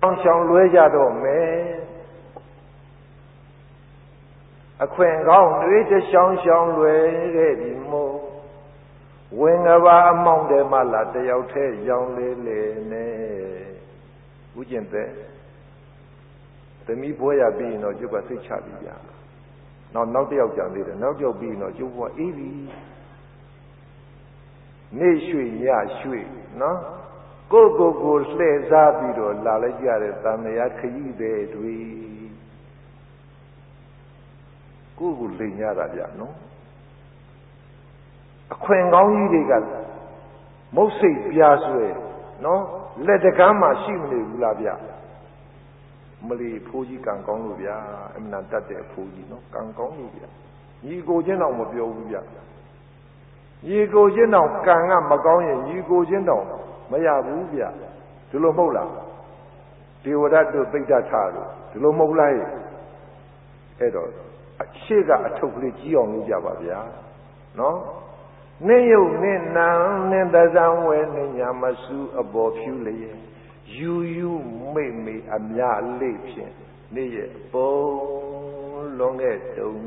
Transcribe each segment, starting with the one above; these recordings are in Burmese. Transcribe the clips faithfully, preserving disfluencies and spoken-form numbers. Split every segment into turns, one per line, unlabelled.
ရှောင်လွဲကြတော့မယ်အခွင့်ကောင်းတွေတရှောင်ရှောင်လွယ်ခဲ့ပြီမို့ဝင်ကဘာအမောင်းတယ်မလားတယောက်တည်းရောင်လေးလေးနဲ့ဦးကျင်တဲ့သမီးဘွဲရပြီးရင်တော့ကျုပ်ကစိတ်ချပြီဗျာနောက်နောက်တစ်ယောက်ကြံသေးတယ်နောက်တစ်ယောက်ပြီးရင်တော့ကျုပ်ကအေးပြီနေရွှေညရွှေနော်ကိုကိုကိုလှည့်စားပြီးတော့လာလိုက်ကြတဲ့သံဃာခရီးတွေတွေကိုကိုလိန်ရတာဗျနော်အခွင့်ကောင်းကြီးတွေကမုတ်စိတ်ပြားဆွဲနော်လက်တကမ်းမှာရှိမနေဘူးလားဗျမလီဖိုးကြီးကံကောင်းလို့ဗျာအမှန်တတ်တဲ့အဖိုးကြီးနော်ကံကောင်းလို့ဗျညီကိုချင်းတော့မပြောဘူးဗျညီကိုချင်းတော့ကံကမကောင်းရင်ညီကိုချင်းတော့မရဘူးဗျဒီလိုမဟုတ်လားဒေဝရတ်တို့သိတ္တထတို့ဒီလိုမဟုတ်လားအဲ့တော့အရှိကအထုပ်ကလေးကြီးအောင်လုပ်ကြပါဗျာနော်နင်းယုတ်နင်းနံနင်းသဇံဝဲနင်းညာမဆူအပေါ်ဖြူလျက်ယူယူမိတ်မိတ်အများလေးဖြင့်နေ့ရဲ့ပုံလွန်ခဲ့တုံ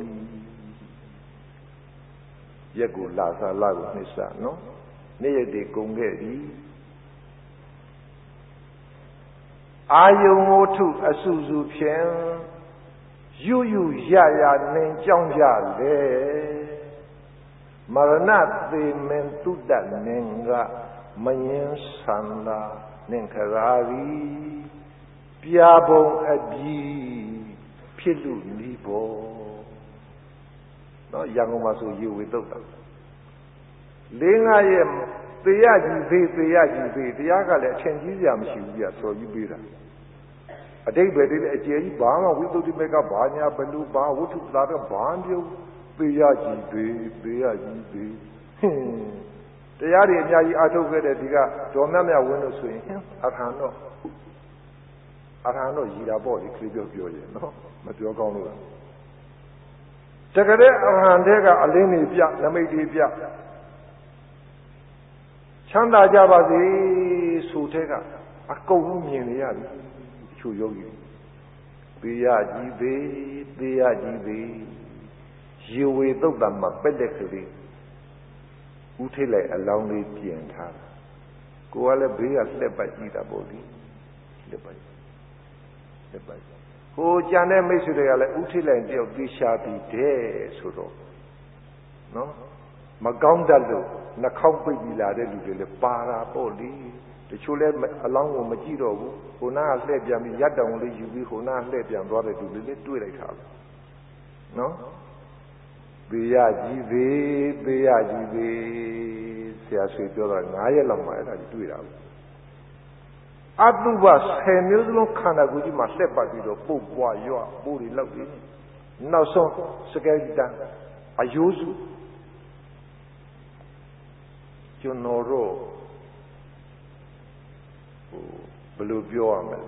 ရက်ကိုလာစားလာကိုနှစ်ဆနော်နေ့ရက်တွေကုန်ခဲ့ပြီအာယုံဝတ္ထုအစုစုဖြင့်ယူယူရရနှင်ကြောင်းကြလေမရဏသေမင်တုတ္တနင်္ဂမယင်းဆန္ဒနင်္ခရာရီပြာဘုံအပြီးဖြစ်လူနီးဘောနော်ရန်ကုန်မှာဆိုရေဝေတုတ်တာလေးငါရဲ့သေရကြီးသေးသေရကြီးသေးတရားကလည်းအထင်ကြီးစရာမရှိဘူးပြဆော်ကြီးပေးတာအတိတ်ပဲတည်းအကျယ်ကြီးဘာမှဝိသုဒ္ဓိမေကဘာညာဘလူဘာဝတ္ထုလာတော့ဘာပြုံးသေရကြီးသေးသေရကြီးသေးဟင်းတရားတွေအများကြီးအထုတ်ခဲ့တဲ့ဒီကဒေါ်မြတ်မြတ်ဝင်းလို့ဆိုရင်ဟင်းအထာတော့အထာတော့ရည်တာပေါ့လေခလေးပြောပြောရင်နော်မပြောကောင်းလို့တကယ်တဲ့အရဟံတဲ့ကအလင်းတွေပြနမိတ်တွေပြချမ်းသာကြပါစေဆိုတဲ့ကအကုန်လုံးမြင်နေရပြီတချို့ယောဂီသေရကြီးသေးသေရကြီးသေးရေဝေတုတ်တံမှာပက်တဲ့ကလေးဦးထိတ်လိုက်အလောင်းလေးပြင်ထားတာကိုကလည်းဘေးကလှက်ပတ်ကြည့်တာပေါ့လေလှက်ပတ်လှက်ပတ်ဟိုကြံတဲ့မိတ်ဆွေတွေကလည်းဦးထိတ်လိုက်တယောက်ပြေရှာပြီးတဲ့ဆိုတော့နော်မကောင်းတတ်လို့နှာခေါင်းပိတ်ပြီးလာတဲ့လူတွေလည်းပါတာပေါ့လေတချို့လည်းအလောင်းကိုမကြည့်တော့ဘူးဟိုနာကလှည့်ပြန်ပြီးရက်တောင်လေးယူပြီးဟိုနာလှည့်ပြန်သွားတဲ့လူတွေလည်းတွေ့လိုက်တာနော်သေရကြီးသေးသေရကြီးသေးဆရာဆွေပြောတော့ငါးရက်လောက်မှအဲ့ဒါကြီးတွေ့တာအတုပဆယ်မျိုးစလုံးခန္ဓာကိုယ်ကြီးမှာလှက်ပတ်ပြီးတော့ပုတ်ပွားရွပိုးတွေလောက်ပြီးနောက်ဆုံးစကယ်တန်အယိုးစုကျွန်တော်တို့ဟိုဘယ်လိုပြောရမလဲ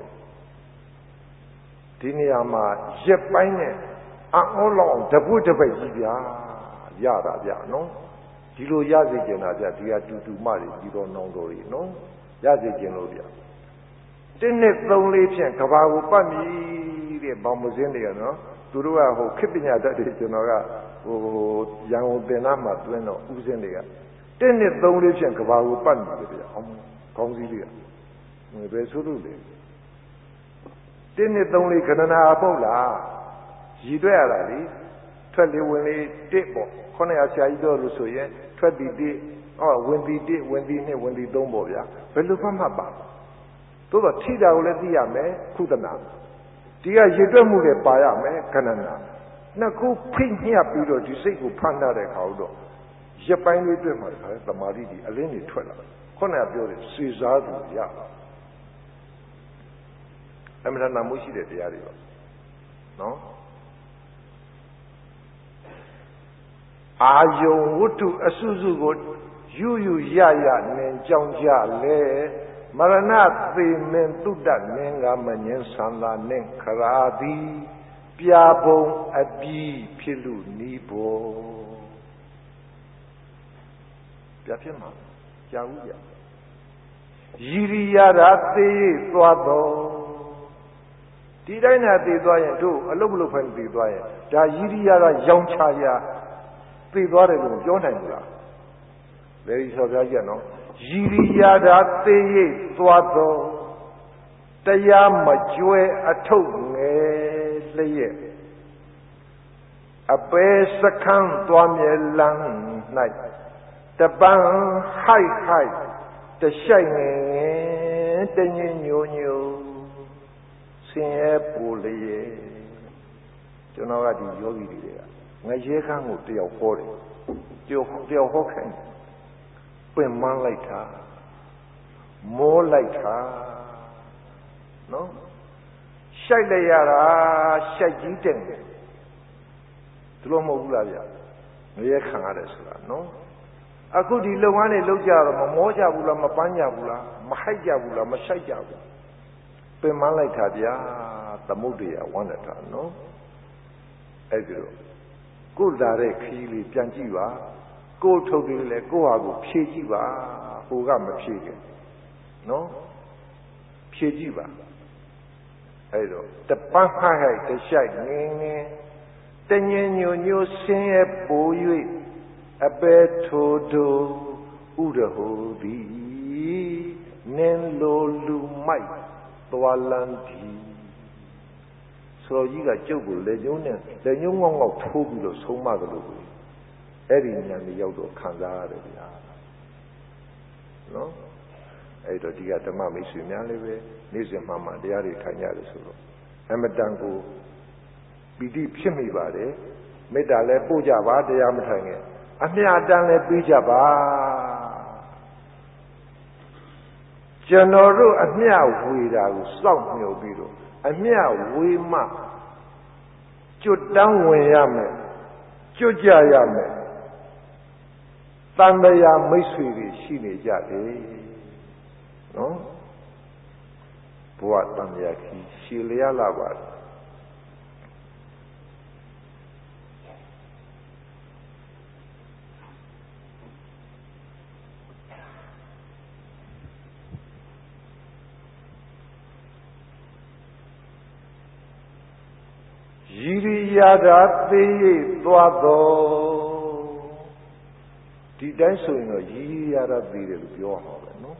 ဒီနေရာမှာရက်ပိုင်းနဲ့အံ့ဩလောက်တပွတ်တပိတ်ကြီးဗျာရတာဗျာနော်ဒီလိုရစေချင်တာဗျာဒီဟာတူတူမတွေဒီတော်နောင်တော်တွေနော်ရစေချင်လို့ဗျာတင်းနဲ့သုံးလေးဖြင့်ကဘာကိုပတ်မြည်တဲ့ဘောင်မစင်းတွေကနော်သူတို့ကဟိုခေပညာတတ်တွေကျွန်တော်ကဟိုရန်ကုန်တင်သားမှာတွင်းတော့ဥစဉ်တွေကတင်းနဲ့သုံးလေးဖြင့်ကဘာကိုပတ်မြည်တယ်ဗျာအောင်ခေါင်းစည်းလေးကဘယ်ဆိုလို့လဲတင်းနဲ့သုံးလေးခဏနာပုတ်လားရည်တွက်ရတာလေထွက်လေဝင်လေတစ်ပေါ့ခုနကဆရာကြီးပြောလို့ဆိုရင်ထွက်ပြီးတစ်ဟောဝင်ပြီးတစ်ဝင်ပြီးနှစ်ဝင်ပြီးသုံးပေါ့ဗျာဘယ်လိုမှမပါသို့တော့ထိတာကိုလည်းသိရမယ်ခုသနာဒီကရည်တွက်မှုတွေပါရမယ်ခဏနာနှစ်ခုဖိညှပ်ပြီးတော့ဒီစိတ်ကိုဖန်ထားတဲ့ခါတော့ရပိုင်းလေးတွေ့မှာတခါသမာဓိဒီအလင်းတွေထွက်လာခုနကပြောတယ်စေစားသူရအမှန်တမ်းမှုရှိတဲ့တရားတွေပါနော်အာယုံဝတ္ထုအစုစုကိုယူယူရရနဲ့ကြောင်းကြလေမရဏသေမင်တုတ္တနင်္ဂမညင်းသံသာနှင့်ခရာသည်ပြာဘုံအပြီးဖြစ်လူနီးဘောပြဖြစ်မှာကြာဘူးကြာရည်ရရတာသေသွားတော်ဒီတိုင်းနဲ့သိသွားရင်တို့အလုတ်မလုတ်ဖိုင်သိသွားရင်ဒါယီရိယာကရောင်ချရာသိသွားတယ်လို့ပြောနိုင်ဘူးလားလေဒီဆိုပြကြနော်ယီရိယာသာသိရိပ်သွားတော့တရားမကျွဲအထုပ်ငယ်လျက်အပေစခန်းသွားမြဲလန်း၌တပန်းဟိုက်ဟိုက်တရှိုက်ငယ်တညညိုညိုဆင်းရဲပူလျက်ကျွန်တော်ကဒီယောဂီတွေကငရဲခန်းကိုတယောက်ဟောတယ်တယောက်တယောက်ဟောခိုင်းပင်မလိုက်တာမောလိုက်တာနော်ရှိုက်လိုက်ရတာရှိုက်ကြီးတဲ့သူလို့မဟုတ်ဘူးလားဗျငရဲခံရတယ်ဆိုတာနော်အခုဒီလုပ်ငန်းတွေလုပ်ကြတော့မမောကြဘူးလားမပန်းကြဘူးလားမဟိုက်ကြဘူးလားမရှိုက်ကြဘူးပင်မလိုက်တာဗျာသမုဒ္ဒရာဝန္ဒတာနော်အဲ့ဒီတော့ကိုယ်လာတဲ့ခီးလေးပြန်ကြည့်ပါကိုယ်ထုတ်ပြီးလေကိုယ့်ဟာကိုဖြည့်ကြည့်ပါဟိုကမဖြည့်ခင်နော်ဖြည့်ကြည့်ပါအဲ့တော့တပန်းဟိုက်ဟိုက်တရှိုက်ငင်းငင်းတညင်ညိုညိုဆင်းရဲပို၍အပေထိုထိုဥရဟူသည်နင်းလိုလူမိုက်သွားလန်းသည်ဆိုကြီးကကျုပ်ကိုလက်ညှိုးနဲ့လက်ညှိုးငေါက်ငေါက်ထိုးပြီးတော့ဆုံးမတယ်လို့အဲ့ဒီညံကြီးရောက်တော့ခံစားရတယ်ဗျာနော်အဲ့တော့ဒီကဓမ္မမိတ်ဆွေများလည်းပဲနေ့စဉ်မှမှတရားတွေထိုင်ကြတယ်ဆိုတော့အမတန်ကိုပီတိဖြစ်မိပါတယ်မေတ္တာလည်းပို့ကြပါတရားမထိုင်ခင်အမြတ်တမ်းလည်းပေးကြပါကျွန်တော်တို့အမြတ်ဝေတာကိုစောင့်မျှော်ပြီးတော့အမြတ်ဝေမှကျွတ်တန်းဝင်ရမယ်ကျွတ်ကြရမယ်တန်တရားမိတ်ဆွေတွေရှိနေကြတယ်နော်ဘဝတန်တရားကြီးရှည်လျားလာပါတယ်ယီရိယာသာသေးရိပ်သွားတော်ဒီတိုင်းဆိုရင်တော့ယီရိယာသာသေးတယ်လို့ပြောရမှာပဲနော်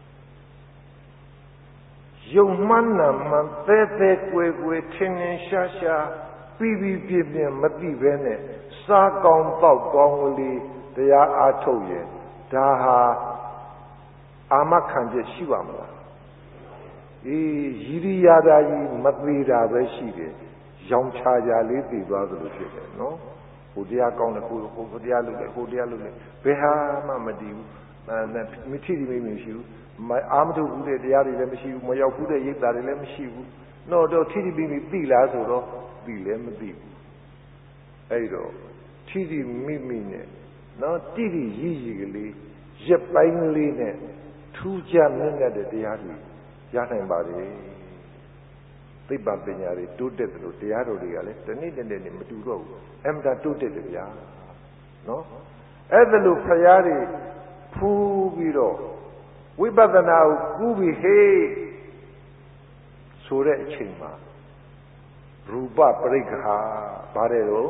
ယုံမှန်းနာမှန်သဲသဲကွယ်ကွယ်ထင်ထင်ရှားရှားပြီးပြီးပြည့်ပြည့်မသိဘဲနဲ့စားကောင်းတောက်ကောင်းလေးတရားအားထုတ်ရင်ဒါဟာအာမခံချက်ရှိပါမလားအေးယီရိယာသာကြီးမသေးတာပဲရှိတယ်ရောင်ချာကြလေးသိသွားသလိုဖြစ်တယ်နော်ဟိုတရားကောင်းတယ်ဟိုဟိုတရားလုပ်တယ်ဟိုတရားလုပ်တယ်ဘယ်ဟာမှမတည်ဘူးမထီတိမိမရှိဘူးအာမထုတ်ဘူးတဲ့တရားတွေလည်းမရှိဘူးမရောက်ဘူးတဲ့ရိပ်သာတွေလည်းမရှိဘူးတော့တော့ထီတိမိမိသိလားဆိုတော့သိလည်းမသိဘူးအဲ့တော့ထီတိမိမိနဲ့နော်တိတိရည်ရည်ကလေးရက်ပိုင်းလေးနဲ့ထူးခြားမြင့်တဲ့တရားတွေရနိုင်ပါလေသိပ္ပံပညာတွေတိုးတက်တယ်လို့တရားတော်တွေကလည်းတနေ့တနေ့နဲ့မတူတော့ဘူးအမှန်တရားတိုးတက်တယ်ဗျာနော်အဲ့ဒါလို့ဖရာတွေဖူးပြီးတော့ဝိပဿနာကိုကူးပြီးဟေးဆိုတဲ့အချိန်မှာရူပပရိက္ခာပါတယ်တော့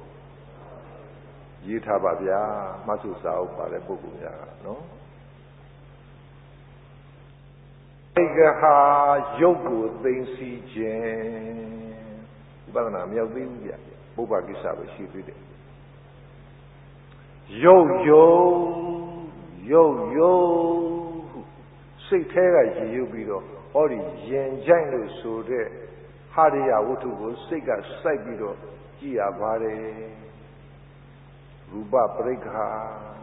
ရေးထားပါဗျာမဆုစာအုပ်ပါတဲ့ပုဂ္ဂိုလ်များကနော်ဧကဟာရုပ်ကိုသိသိခြင်းဝိပဿနာမရောက်သေးဘူးဗျပုဗ္ဗကိစ္စပဲရှိသေးတယ်ရုပ်ယုံရုပ်ယုံစိတ်แท้ကရည်ရွယ်ပြီးတော့ဟောဒီရင်ကြိုက်လို့ဆိုတဲ့ဟာရိယဝတ္ထုကိုစိတ်ကစိုက်ပြီးတော့ကြည်ရပါတယ်ရူပပရိက္ခာ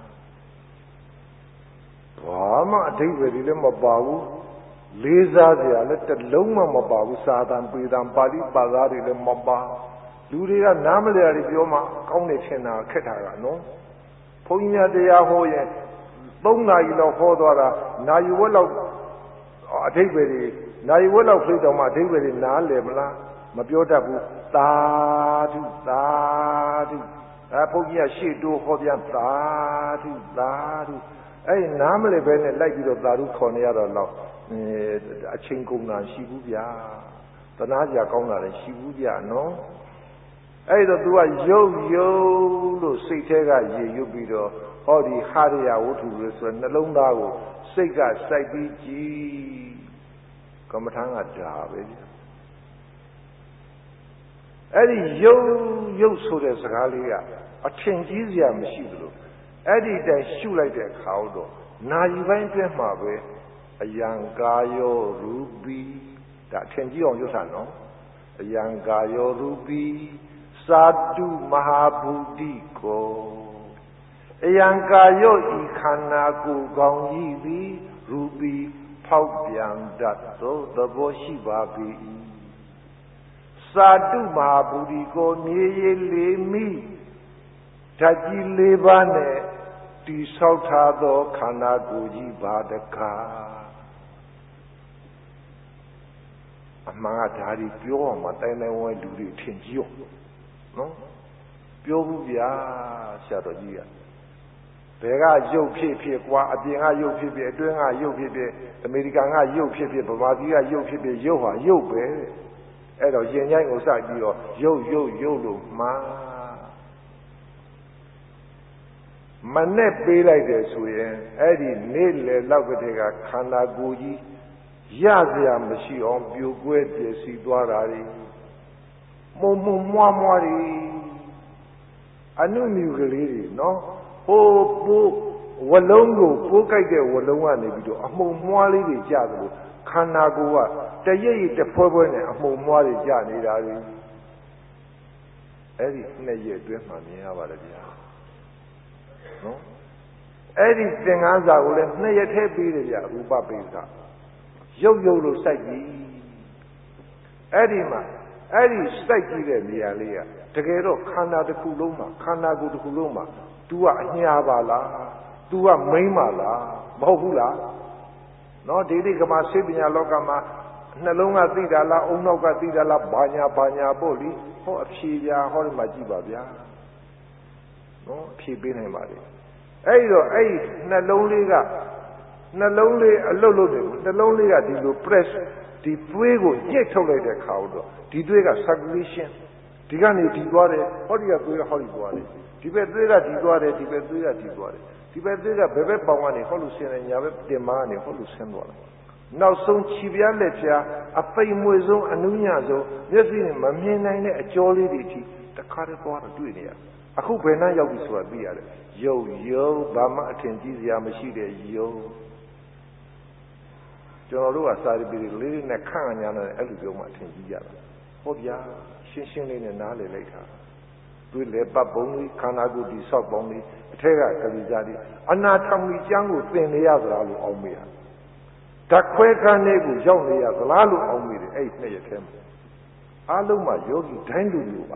ဘာမှအဓိပ္ပာယ်တွေလည်းမပါဘူးလေးစားစရာလည်းတစ်လုံးမှမပါဘူးစာတန်ပေတံပါဠိပါဠိတွေလည်းမပါလူတွေကနားမလည်ရပြောမှကောင်းနေချင်တာခက်တာကနော်ဘုန်းကြီးများတရားဟောရင်သုံးနာရီလောက်ဟောသွားတာနာရီဝက်လောက်အဓိပ္ပာယ်တွေနာရီဝက်လောက်ဖိတ်တော်မှအဓိပ္ပာယ်တွေနားလည်မလားမပြောတတ်ဘူးသာဓုသာဓုအဲဘုန်းကြီးကရှေ့တိုးဟောပြန်သာဓုသာဓုအဲ့နားမလည်ပဲနဲ့လိုက်ပြီးတော့သာဓုခေါ်နေရတော့တော့အချိန်ကုန်တာရှိဘူးဗျာဘတနာကြကောင်းတာလည်းရှိဘူးကြနော်အဲ့တော့ तू ကရုပ်ရုပ်လို့စိတ်ထဲကရေရွတ်ပြီးတော့ဟောဒီဟာရယဝတ္ထုလို့ဆိုနှလုံးသားကိုစိတ်ကစိုက်ပြီးကြည်ကမ္မထာကဒါပဲအဲ့ဒီရုပ်ရုပ်ဆိုတဲ့စကားလေးကအထင်ကြီးစရာမရှိဘူးလို့အဲ့ဒီတိုင်ရှုလိုက်တဲ့အခါတော့နာယီပိုင်းအတွင်းမှာပဲအယံကာယောရူပိဒါအထင်ကြီးအောင်ရွတ်တာနော်အယံကာယောရူပိသာတုမဟာဘူတိကိုအယံကာယောဤခန္ဓာကိုယ်ကောင်းကြီးသည်ရူပိဖောက်ပြန်တတ်သောသဘောရှိပါပြီသာတုမဟာဘူတိကိုမြေရည်လေးမိဓာတ်ကြီးလေးပါးနဲ့တိဆောက်ထားသောခန္ဓာကိုယ်ကြီးပါတကားအမှန်ကဓာရီပြောအောင်မတိုင်တိုင်ဝဲလူတွေထင်ကြီးရောနော်ပြောဘူးဗျာဆရာတော်ကြီးကဘယ်ကရုပ်ဖြစ်ဖြစ်ကွာအပြင်ကရုပ်ဖြစ်ဖြစ်အတွင်းကရုပ်ဖြစ်ဖြစ်အမေရိကန်ကရုပ်ဖြစ်ဖြစ်ဗမာပြည်ကရုပ်ဖြစ်ဖြစ်ရုပ်ဟာရုပ်ပဲအဲ့တော့ရင်ချိုင်းကိုစပြီးတော့ရုပ်ရုပ်ရုပ်လို့မှားမနဲ့ပေးလိုက်တယ်ဆိုရင်အဲ့ဒီနေ့လေလောက်ကတည်းကခန္ဓာကိုယ်ကြီးရစရာမရှိအောင်ပြိုကွဲပြည့်စည်သွားတာတွေမှုံမှုံမွားမွားတွေအနုမြူကလေးတွေနော်ဟိုးပိုးဝလုံးကိုပိုးကြိုက်တဲ့ဝလုံးကနေပြီးတော့အမှုံမွားလေးတွေကြသလိုခန္ဓာကိုယ်ကတရိပ်ရိပ်တဖွဲဖွဲနဲ့အမှုံမွားတွေကြနေတာတွေအဲ့ဒီနှစ်ရက်အတွင်းမှာမြင်ရပါတယ်ဗျာနော်အဲ့ဒီသင်္ကန်းစာကိုလည်းနှစ်ရက်ထဲပြီးတယ်ဗျာရူပပိဋကရုပ်ရုပ်လို့စိုက်ကြည့်အဲ့ဒီမှာအဲ့ဒီစိုက်ကြည့်တဲ့နေရာလေးကတကယ်တော့ခန္ဓာတစ်ခုလုံးမှာခန္ဓာကိုယ်တစ်ခုလုံးမှာ तू ကအညာပါလား तू ကမိန်းပါလားမဟုတ်ဘူးလားနော်ဒီဒီကမှာစိတ်ပညာလောကမှာနှလုံးကသိတာလားအုံနောက်ကသိတာလားဘာညာဘာညာပေါ့လေဟောအဖြေပြဟောဒီမှာကြည့်ပါဗျာနော်အဖြေပေးနိုင်ပါလေအဲ့တော့အဲ့နှလုံးလေးကနှလုံးလေးအလုတ်လုတ်တယ်နှလုံးလေးကဒီလို press ဒီသွေးကိုညှစ်ထုတ်လိုက်တဲ့ခါတော့ဒီသွေးက circulation ဒီကနေဒီသွားတယ်ဟောဒီကသွေးကဟောဒီသွားတယ်ဒီဘက်သွေးကဒီသွားတယ်ဒီဘက်သွေးကဒီသွားတယ်ဒီဘက်သွေးကဘယ်ဘက်ပေါင်ကနေဟောလို့ဆင်းတယ်ညာဘက်တင်မာကနေဟောလို့ဆင်းသွားတယ်နောက်ဆုံးခြေပြားလက်ပြားအပိမ်မွေဆုံးအနုညဆုံးမျက်စိနဲ့မမြင်နိုင်တဲ့အကျော်လေးတွေထိတခါတည်းသွားတော့တွေ့နေရအခုဘယ်နှရောက်ပြီဆိုတာသိရတယ်ရုပ်ရုပ်ဘာမှအထင်ကြီးစရာမရှိတဲ့ရုပ်ကျွန်တော်တို့ကစာရီပီလေးလေးနဲ့ခန့်ညာနဲ့အဲ့လိုပြောမှအထင်ကြီးကြတာဟုတ်ဗျာရှင်းရှင်းလေးနဲ့နားလည်လိုက်တာတွေ့လေပတ်ပုံလေးခန္ဓာကိုယ်ဒီဆောက်ပုံလေးအထက်ကကလေးစားလေးအနာထမီကျမ်းကိုသင်နေရသလားလို့အောင်းမေးတာဓာတ်ခွဲခန်းလေးကိုရောက်နေရသလားလို့အောင်းမေးတယ်အဲ့နှစ်ရက်ထဲမှာအားလုံးမှာယောဂီတိုင်းလူမျိုးပါ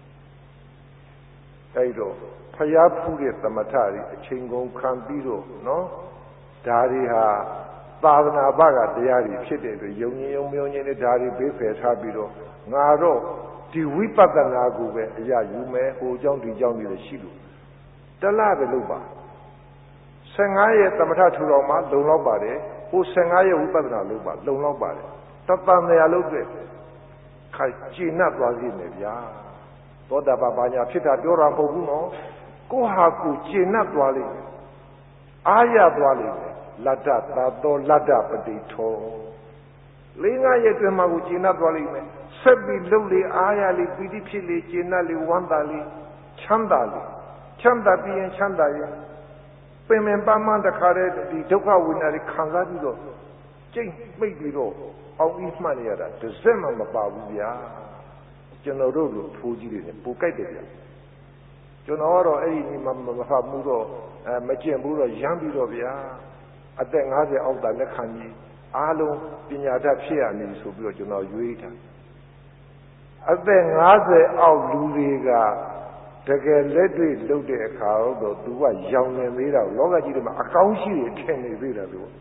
အဲ့တော့ဖျားဖူးတဲ့သမထတွေအချိန်ကုန်ခံပြီးတော့နော်ဒါတွေဟာသာသနာ့ဘကတရားတွေဖြစ်တဲ့အတွက်ယုံကြည်ယုံမျှော်ညင်တဲ့ဒါတွေဘေးဖယ်ထားပြီးတော့ငါတော့ဒီဝိပဿနာကိုပဲအရာယူမယ်ဟိုเจ้าဒီเจ้าတွေလည်းရှိလို့တလားပဲလို့ပါဆယ်ငါးရက်သမထထူတော်မှာလုံလောက်ပါတယ်ဟိုဆယ်ငါးရက်ဝိပဿနာလို့ပါလုံလောက်ပါတယ်တပံတရားလို့တဲ့ခိုင်ကျင့်납သွားစီမယ်ဗျာသောတာပန်ဘာညာဖြစ်တာပြောတာမဟုတ်ဘူးနော်ကိုဟာကိုကျင့်납သွားလိမ့်မယ်အားရသွားလိမ့်မယ်လတ္တသာသောလတ္တပတိထောလေးငါးရက်တွင်မှကိုကျင့်납သွားလိမ့်မယ်ဆက်ပြီးလှုပ်လေအားရလေပီတိဖြစ်လေကျင့်납လေဝမ်းသာလေချမ်းသာလေချမ်းသာပြီးရင်ချမ်းသာရင်ပင်ပင်ပန်းပန်းတခါတည်းဒီဒုက္ခဝိညာဉ်တွေခံစားပြီးတော့ကျိတ်မိတ်ပြီးတော့အောင်ပြီးမှတ်နေရတာတစ်စက်မှမပါဘူးဗျာကျွန်တော်တို့လိုထိုးကြီးတွေနဲ့ပူကြိုက်တယ်ဗျာကျွန်တော်ကတော့အဲ့ဒီမမဖတ်မှုတော့အဲမကျင့်ဘူးတော့ရမ်းပြီးတော့ဗျာအသက်ငါးဆယ်အောက်တာလက်ခံကြီးအားလုံးပညာတတ်ဖြစ်ရမည်ဆိုပြီးတော့ကျွန်တော်ရွေးတာအသက်ငါးဆယ်အောက်လူတွေကတကယ်လက်တွေ့လုပ်တဲ့အခါတော့သူကရောင်နေသေးတာလောကကြီးထဲမှာအကောင်းရှိတွေထင်နေသေးတယ်လို့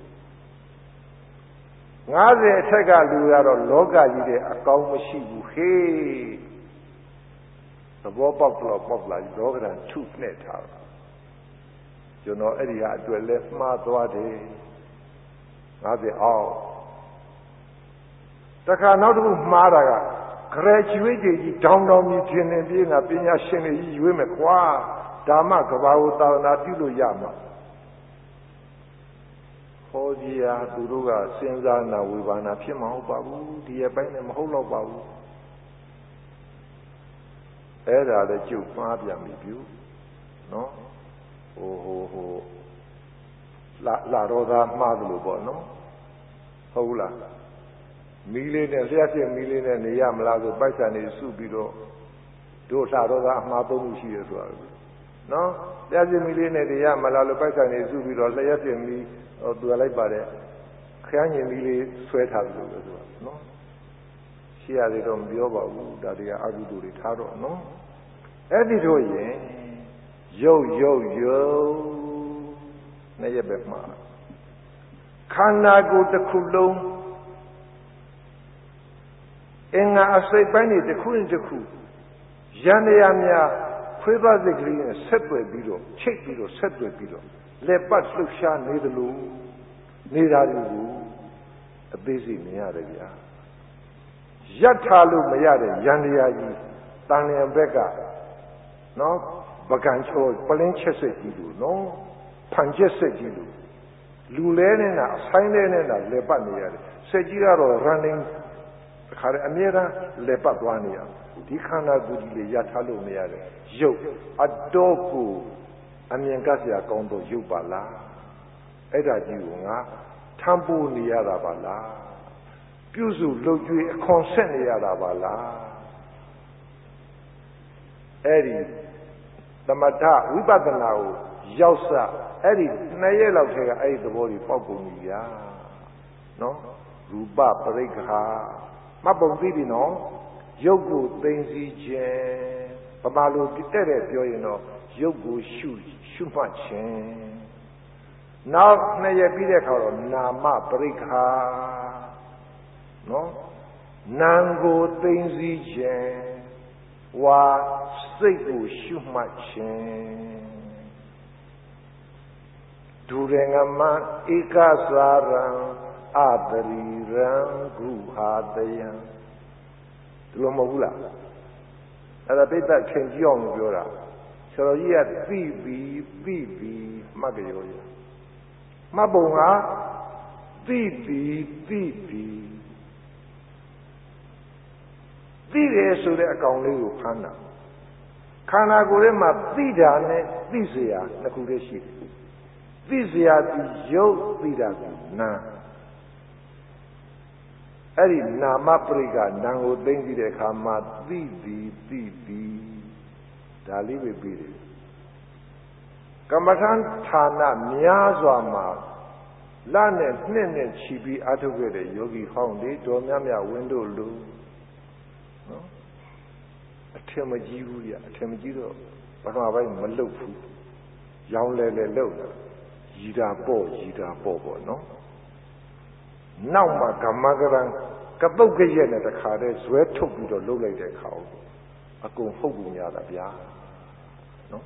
ငါးဆယ်အထက်ကလူကတော့လောကကြီးထဲအကောင်းမရှိဘူးဟေးသဘောပေါက်တော့ပေါက်လာပြီလောကဓာတ်ထုနဲ့ထားကျွန်တော်အဲ့ဒီဟာအတွက်လဲမှားသွားတယ်ငါးဆယ်အောက်တခါနောက်တစ်ခုမှားတာက graduate ကြီးတောင်းတောင်းကြီးထင်နေပြေးငါပညာရှင်တွေကြီးရွေးမယ်ကွာဒါမှကဘာကိုသာသနာပြုလို့ရမှာဟောဒီဟာသူတို့ကစဉ်းစားနာဝေဘာနာဖြစ်မှာဟုတ်ပါဘူးဒီရဲ့ပိုင်းနဲ့မဟုတ်တော့ပါဘူးအဲ့ဒါလည်းကျုပ်မှားပြန်ပြီပြုနော်ဟိုဟိုဟိုလာလာတော့သာမှားသလိုပေါ့နော်ဟုတ်လားမီးလေးနဲ့လျှက်ပြမီးလေးနဲ့နေရမလားဆိုပိုက်ဆံနေစုပြီးတော့တို့လာတော့သာအမှားသုံးမှုရှိရဆိုတာနော်လျှက်ပြမီးလေးနဲ့နေရမလားလို့ပိုက်ဆံနေစုပြီးတော့လျှက်ပြမီးဟိုသူကလိုက်ပါတယ်ခရမ်းညင်မီးလေးဆွဲထားတယ်လို့ပဲသူကနော်ရှိရတယ်တော့မပြောပါဘူးဒါတွေကအကုသိုလ်တွေထားတော့နော်အဲ့ဒီတို့ရင်ရုပ်ရုပ်ရုပ်နဲ့ရပဲမှာခန္ဓာကိုယ်တစ်ခုလုံးအင်္ဂါအစိတ်ပိုင်းတွေတစ်ခုနဲ့တစ်ခုရန်ရများခွေးသားစိတ်ကလေးနဲ့ဆက်သွယ်ပြီးတော့ချိတ်ပြီးတော့ဆက်သွယ်ပြီးတော့လက်ပတ်လှုပ်ရှားနေသလိုနေတာတွေကိုအသေးစိတ်မြင်ရတယ်ဗျာယက်ထားလို့မရတဲ့ရန်ရကြီးတန်လျင်ဘက်ကနော်ပကံချောပလင်းချက်စိတ်ကြီးလို့နော်ဖန်ချက်စိတ်ကြီးလို့လူလဲနေတာအဆိုင်လဲနေတာလက်ပတ်နေရတယ်စက်ကြီးကတော့ running ခါရအမြဲတမ်းလက်ပတ်သွားနေရဒီခန္ဓာကိုယ်ကြီးလေရထားလို့မရတယ်ရုပ်အတော့ကိုအမြင်ကစရာကောင်းတော့ရုပ်ပါလားအဲ့ဒါကြီးကိုငါထမ်းပိုးနေရတာပါလားပြုစုလှုပ်ကြွေးအခွန်ဆက်နေရတာပါလားအဲ့ဒီသမထဝိပဿနာကိုရောက်စအဲ့ဒီနှစ်ရက်လောက်ထဲကအဲ့ဒီသဘောကြီးပေါက်ကုန်ပြီဗျာနော်ရူပပရိက္ခာမှတ်ပုံသိပြီနော်ရုပ်ကိုသိသိခြင်းပမာလိုတက်တဲ့ပြောရင်တော့ရုပ်ကိုရှုရှုမှတ်ခြင်းနောက်နှစ်ရက်ပြီးတဲ့အခါတော့နာမပရိက္ခာနော်နာမ်ကိုသိသိခြင်းဝါစိတ်ကိုရှုမှတ်ခြင်းဒုရငမဧကစာရံအတရီရံဂုဟာတယံဒီလိုမဟုတ်ဘူးလားအဲ့ဒါပိဋကခင်ကြည့်အောင်ပြောတာဆရာကြီးကသိပြီးသိပြီးမှတ်ကြရောရမှတ်ပုံကသိပြီးသိပြီးသိတယ်ဆိုတဲ့အကောင်လေးကိုဖမ်းတာခန္ဓာကိုယ်ထဲမှာသိတာနဲ့သိเสียနှစ်ခုတည်းရှိတယ်သိเสียဒီရုပ်သိတာကနာအဲ့ဒီနာမပရိက္ခနာကိုသိသိတဲ့အခါမှာသိပြီးသိပြီးဒါလေးပဲပြီးတယ်ကမ္မထန်ဌာနများစွာမှာလနဲ့နှစ်နဲ့ချီပြီးအထုတ်ခဲ့တဲ့ယောဂီဟောင်းတွေတော်များများဝင်းတို့လူနော်အထင်မကြီးဘူးရအထင်မကြီးတော့ပထမပိုင်းမလုတ်ဘူးရောင်းလဲလဲလုတ်ရည်တာပေါ့ရည်တာပေါ့ပေါ့နော်နောက်မှကမ္မကရံကပုတ်ကြရဲ့နဲ့တခါတည်းဇွဲထုတ်ပြီးတော့လှုပ်လိုက်တဲ့ခါအကုန်ဟုတ်ကုန်ရတာဗျာနော်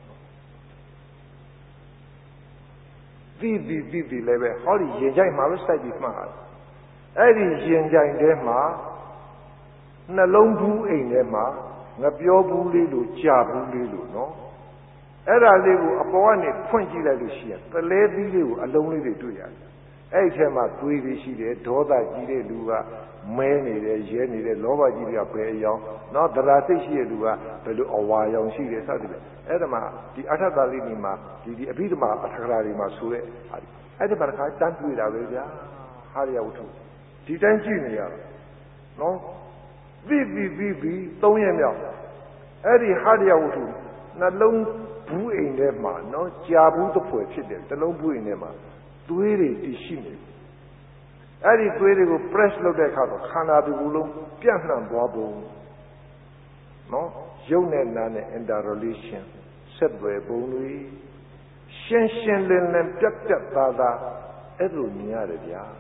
သိသိသိသိလည်းပဲဟောဒီရင်ကြိုက်မှာပဲစိုက်ပြီးမှားတယ်အဲ့ဒီရင်ကြိုက်ထဲမှာနှလုံးဘူးအိမ်ထဲမှာငပြောဘူးလေးလို့ကြာဘူးလေးလို့နော်အဲ့ဒါလေးကိုအပေါ်ကနေဖွင့်ကြည့်လိုက်လို့ရှိရင်သလဲသီးလေးကိုအလုံးလေးတွေတွေ့ရတယ်အဲ့ဒီထဲမှာသွေးတွေရှိတယ်ဒေါသကြီးတဲ့လူကမဲနေတယ်ရဲနေတယ်လောဘကြီးတွေကဘယ်အယောင်နော်သရာစိတ်ရှိတဲ့လူကဘယ်လိုအဝါရောင်ရှိတယ်စသဖြင့်အဲ့ဒါမှဒီအထသလိနီမှာဒီဒီအဘိဓမ္မာအထကရာတွေမှာဆိုတဲ့ဟာဒီအဲ့ဒီမှာတစ်ခါတန်းတွေ့တာပဲဗျာဟာရယဝတ္ထုဒီတိုင်းကြည့်နေရတာနော်သိပြီသိပြီသုံးရက်မြောက်အဲ့ဒီဟာရယဝတ္ထုနှလုံးဘူးအိမ်ထဲမှာနော်ကြာဘူးတစ်ဖွဲ့ဖြစ်တယ်တစ်လုံးဘူးအိမ်ထဲမှာသွေးတွေတည်ရှိနေအဲ့ဒီသွေးတွေကို press လုပ်တဲ့အခါတော့ခန္ဓာတစ်ခုလုံးပြန့်နှံ့သွားပုံနော်ရုပ်နဲ့နာနဲ့ interrelation ဆက်သွယ်ပုံတွေရှင်းရှင်းလင်းလင်းပြတ်ပြတ်သားသားအဲ့လိုမြင်ရတယ်ဗျာ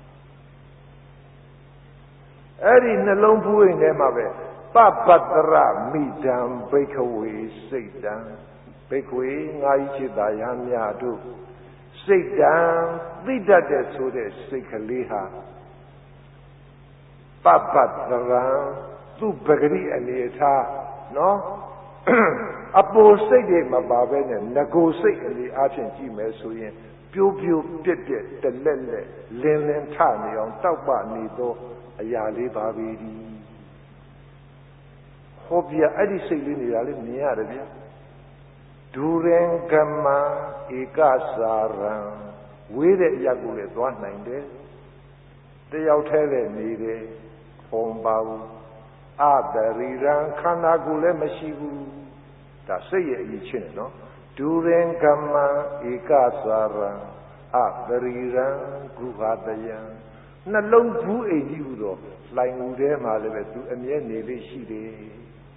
အဲ့ဒီနှလုံးဘူးအိမ်ထဲမှာပဲပပတ္တရမိဒံဘိက္ခဝေစိတ်တံဘိက္ခဝေငါးကြီးချစ်သာရဟန်းများတို့စိတ်တံသိတတ်တဲ့ဆိုတဲ့စိတ်ကလေးဟာ Papa Taran, Tu Bagri and the Eta, no? Apo say de Mabaven, negotiate in the Argentine Mesuyan, Pew Pew Pipit, the Lele, Linen Tani on Tauba Nido, Ayali Babidi. Hobia Adisili Niarabia. During Gamma, Ikasaran, with it Yagule, one nine days. They out tell me, Hombau, Aberiran, Kanagule Mashibu. That's it, no? During Gamma, Ikasaran, Aberiran, Guhadayan. Nalong a euro, flying with them, Malevetu, and yet nearly she did.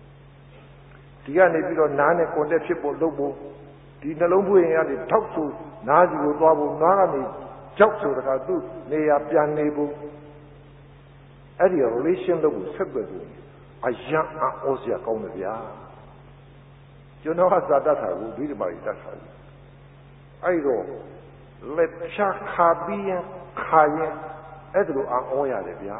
Tiani Piro Nane Conde Chipo Lobo, the Nalombu and talk to Nazi Wabu Narami, Chok to the Kadu, Nea Pian Nebo. At the relation Lobu Sebedu, a young Osia Convia. You know how that will be by that. I go, let Chak Habian Kayan, Edru and Oya Levia.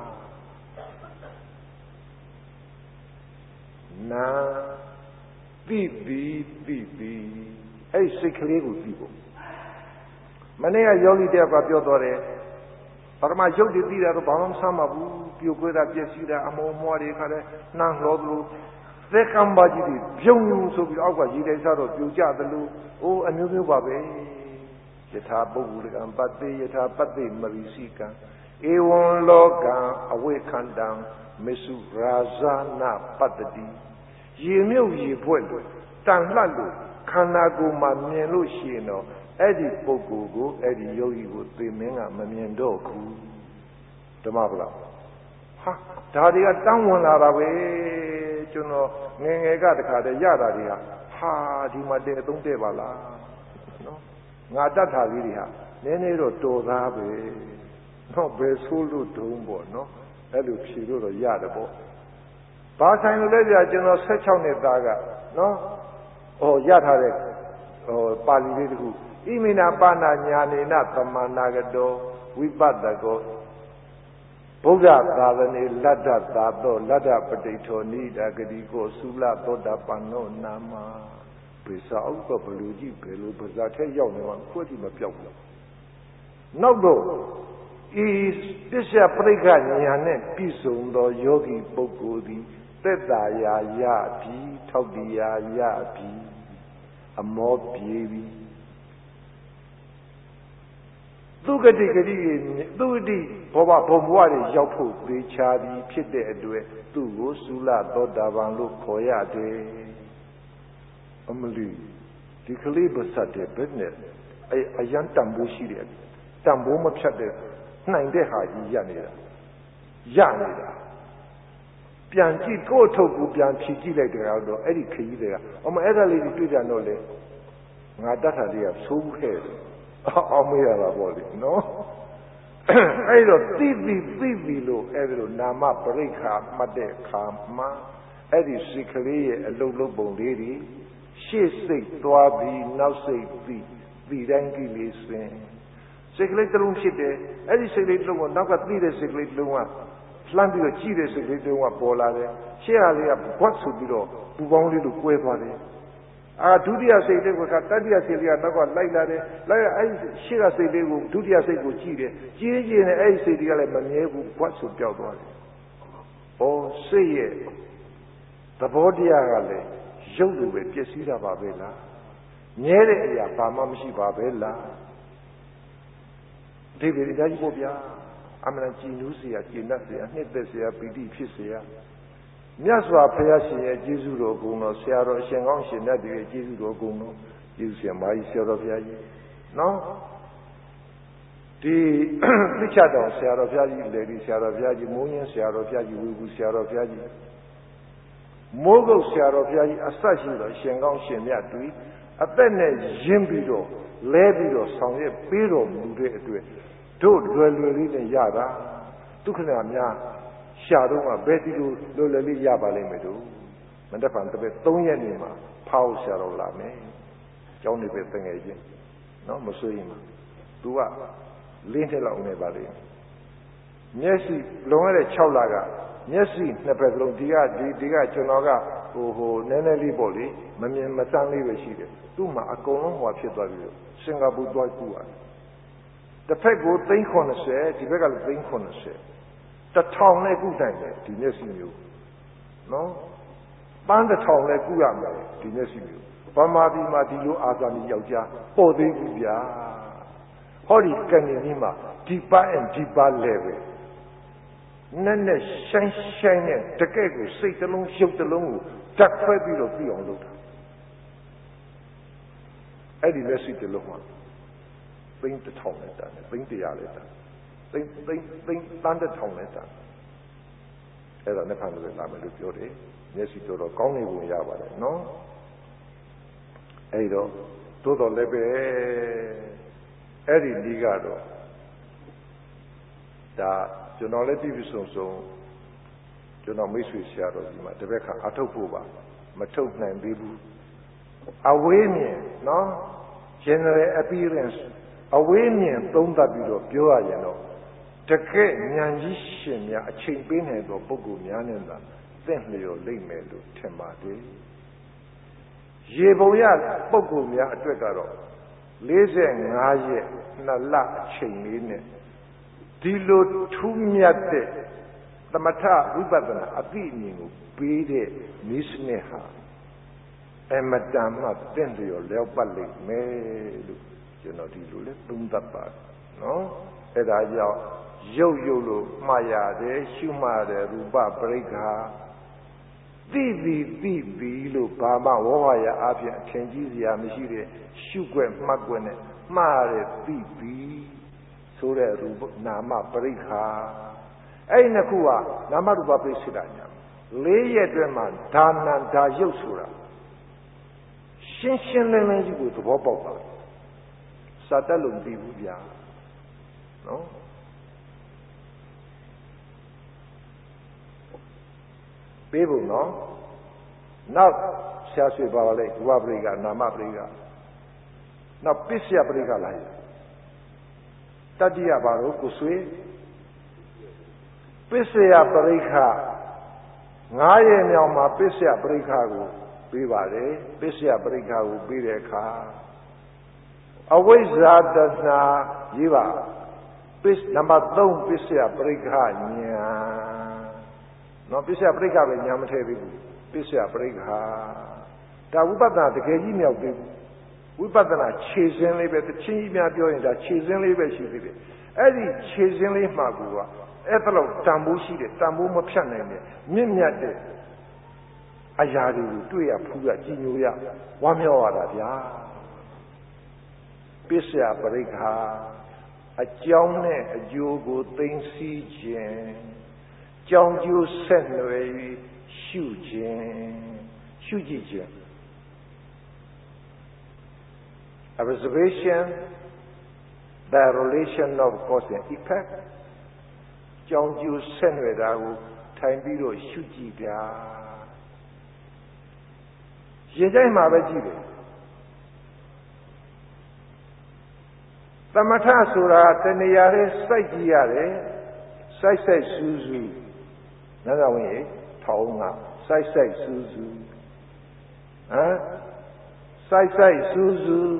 Na. Bibi, Bibi, a sick little people. Manea Yoli de Babiodore, Parma Jodi Dira, Balam Samabu, Pioguera Piesida, Amo Mori, Nan Rodlu, they come by the Jung, so we all got Yidesado, Puja the Lu, oh, a new baby, Yeta Bogan, but they yeta, but they Marisika, Ewon Logan, away can down, Mesu Raza na Patadi. You know ye pueblo, tan lalo, canago mamielo shino, Eddie Pogogo, Eddie Yogi would be menga mamiendoku. The Mabla. Ha, Tadia down away, you know, Nenga the Yadaria, ha, Dimade don't devala. No, Nadata Lidia, Nenero Torabe, no, Besulu Dumbo, no, Edu Shiro Yadabo. Basan Ledia General Sechone Daga, no? Oh, Yatare, oh, Palidu, Imina Bana Nyani, Natamanago, we badago. Buddha Davani, Lada Dado, Lada Potato, Nida Gadigo, Sula, Doda Pano, Nama, Pisa, Uko Peluji, Pelu, Pazate, Yon, forty Mapio. No go. Is this a prega Nyane, Piso, Yogi, Bogodi. Teta ya ya pi, Tobi ya ya pi, a more baby. Look at the Ludi, Boba Bomwari, Yapo, Bichadi, Pide Edwe, Tu, Sula, Dodavan, Lukoya de Amali, the Kaliba Sate, business, a young Tambushi, Tamboma Chade, nine de Haji Yanida. Yanida. Pianti go to Pianti later, Eddie Key there. On my other lady, Peter Nole. Nadata, they have so hair. Oh, we are a body, no? I don't Tibi, Tibi, Edo, Nama, Breaka, Made, Ma, Eddie Sikari, a low lobo lady. She say, Dwabi, now say, Be, Be, Ranky, listen. Secret room she did. Eddie said, Little, now got leader, secret room. Flambi o chire se le dewa bola le share le what should be do bu bang le lu kwe twa le a dutiya sei le ko ka tatiya sei le ka nakwa lai la le lai ai shi ka sei le ko dutiya sei ko chi le chi chi ne ai sei ti ka le ma mye bu what should pyaw twa le o sei ye thaboတရားကလည်းရုပ်လိုပဲပျက်စီးတာပါပဲလားမြဲတဲ့အရာဘာမှမရှိပါပဲလားဒီလိုအများကြီးပေါ့ဗျာအမှန်ကြည်နူးเสียကျင့်တတ်เสียနှစ်သက်เสียပီတိဖြစ်เสียမြတ်စွာဘုရားရှင်ရဲ့ကျေးဇူးတော်ဂုဏ်တော်ဆရာတော်အရှင်ကောင်းရှင်မြတ်ရဲ့ကျေးဇူးတော်ဂုဏ်တော်ကျေးဇူးရှင်မာကြီးဆရာတော်ဘုရားကြီးနော်ဒီသိချတော်ဆရာတော်ဘုရားကြီးလေဒီဆရာတော်ဘုရားကြီးမိုးရင်းဆရာတော်ဘုရားကြီးဝီဘူးဆရာတော်ဘုရားကြီးမိုးကုတ်ဆရာတော်ဘုရားကြီးအဆက်ရှိတော်ရှင်ကောင်းရှင်မြတ်တွေအသက်နဲ့ရင်းပြီးတော့လဲပြီးတော့ဆောင်ရွက်ပေးတော်မူတဲ့အတွက်တို့လွယ်လွယ်လေးနဲ့ရတာဒုက္ခနာများရှာတော့ကဘယ်ဒီလိုလွယ်လွယ်လေးရပါလိမ့်မယ်တို့မတက်ဖန်တစ်ပတ်သုံးရက်နေမှာဖောက်ရှာတော့လာမယ်ကျောင်းနေပဲတငယ်ချင်းနော်မဆွေးရင် तू ကလင်းထက်လောက်နေပါလိမ့်မျက်စိလွန်ခဲ့တဲ့၆လကမျက်စိနှစ်ဖက်လုံးဒီကဒီဒီကကျွန်တော်ကဟိုဟိုနည်းနည်းလေးပေါ့လေမမြင်မစမ်းလေးပဲရှိတယ်သူ့မှာအကုန်လုံးဟွာဖြစ်သွားပြီလို့စင်ကာပူသွားကူရတယ်တစ်ဖက်ကိုသိန်း80ဒီဘက်ကလည်းသိန်း80တစ်ထောင်နဲ့ကုနိုင်တယ်ဒီမျက်စိမျိုးနော်ပန်းတစ်ထောင်နဲ့ကုရမယ်ဒီမျက်စိမျိုးဗမာပြည်မှာဒီလိုအာဇာနည်ယောက်ျားပေါ်သေးဘူးဗျာဟောဒီကနေဒီမှာ deeper and deeper level နဲ့နဲ့ရှိုင်းရှိုင်းနဲ့တကယ့်ကိုစိတ်တစ်လုံးရုပ်တစ်လုံးကိုဓာတ်ခွဲပြီးတော့ပြီးအောင်လုပ်တာအဲ့ဒီလက်ရှိတစ်လုံးမှာသိန်းတစ်ထောင်နဲ့တန်တယ်သိန်းတရားနဲ့တန်သိန်းသိန်းသိန်းတန်းတစ်ထောင်နဲ့တန်အဲ့ဒါနဲ့ဖန်လို့လာမယ်လို့ပြောတယ်မျက်စိတော်တော်ကောင်းနေပုံရပါတယ်နော်အဲ့တော့သို့တော်လည်းပဲအဲ့ဒီဒီကတော့ဒါကျွန်တော်လည်းပြည့်ပြည့်စုံစုံကျွန်တော်မိတ်ဆွေဆရာတော်ဒီမှာတပည့်ခါအထုတ်ဖို့ပါမထုတ်နိုင်သေးဘူးအဝေးမြင်နော် general appearance အဝေးမြင်သုံးသပ်ပြီးတော့ပြောရရင်တော့တကယ့်ဉာဏ်ကြီးရှင်များအချိန်ပေးနိုင်သောပုဂ္ဂိုလ်များနဲ့သာသင့်လျော်လိမ့်မယ်လို့ထင်ပါတယ်ရေပုံရပုဂ္ဂိုလ်များအတွက်ကတော့လေးဆယ်ငါးရက်နှစ်လအချိန်လေးနဲ့ဒီလိုထူးမြတ်တဲ့သမထဝိပဿနာအသိအမြင်ကိုပေးတဲ့နည်းစနစ်ဟာအမတန်မှတင့်လျော်လျောက်ပတ်လိမ့်မယ်လို့ကျွန်တော်ဒီလိုလဲသုံးသပ်ပါနော်အဲ့ဒါကြောင့်ရုပ်ရုပ်လို့မှားရတယ်ရှုမှတ်တယ်ရူပပရိက္ခာသိပြီသိပြီလို့ဘာမှဝေါဟာရအပြင်အထင်ကြီးစရာမရှိတဲ့ရှုွက်မှတ်ွက်နဲ့မှားတယ်သိပြီဆိုတဲ့ရူပနာမပရိက္ခာအဲ့ဒီနှစ်ခုကနာမရူပပိစိတညာလေးရက်အတွင်းမှာဒါနံဒါရုပ်ဆိုတာရှင်းရှင်းလင်းလင်းကြီးကိုသဘောပေါက်ပါစာတတ်လို့မသိဘူးဗျာနော်ပေးဖို့နော်နောက်ဆရာဆွေပါပါလေရူပပရိက္ခနာမပရိက္ခနောက်ပစ္စယပရိက္ခလာရတတိယပါတော့ကိုဆွေပစ္စယပရိက္ခငါးရက်မြောက်မှာပစ္စယပရိက္ခကိုပေးပါတယ်ပစ္စယပရိက္ခကိုပေးတဲ့အခါအဝိဇ္ဇာတဏှာရေးပါပစ္စနံပါတ်သုံးပစ္စယပရိက္ခညာနော်ပစ္စယပရိက္ခပဲညာမထည့်ဘူးပစ္စယပရိက္ခဒါဝိပဿနာတကယ်ကြီးမြောက်သေးဘူးဝိပဿနာခြေစင်းလေးပဲတချင်းကြီးများပြောရင်ဒါခြေစင်းလေးပဲရှိသေးတယ်အဲ့ဒီခြေစင်းလေးမှာကူကအဲ့ဒါလောက်တန်ဖိုးရှိတယ်တန်ဖိုးမဖြတ်နိုင်တဲ့မြင့်မြတ်တဲ့အရာတွေကိုတွေ့ရဖူးရကြည်ညိုရဝမ်းမြောက်ရတာဗျာပစ္စယပရိက္ခအကြောင်းနဲ့အကျိုးကိုသိသိခြင်းကြောင်းကျိုးဆက်နွယ်ရှုခြင်းရှုကြည့်ခြင်း observation the relation of cause and effect ကြောင်းကျိုးဆက်နွယ်တာကိုထိုင်ပြီးတော့ရှုကြည့်ကြရင်ကြိုက်မှာပဲကြည့်တယ်သမထဆိုတာတဏှာရဲ့စိုက်ကြည့်ရတယ်စိုက်စိုက်စူးစူးနတ်တော်ဝင်ရေထောင်းကစိုက်စိုက်စူးစူးဟမ်စိုက်စိုက်စူးစူး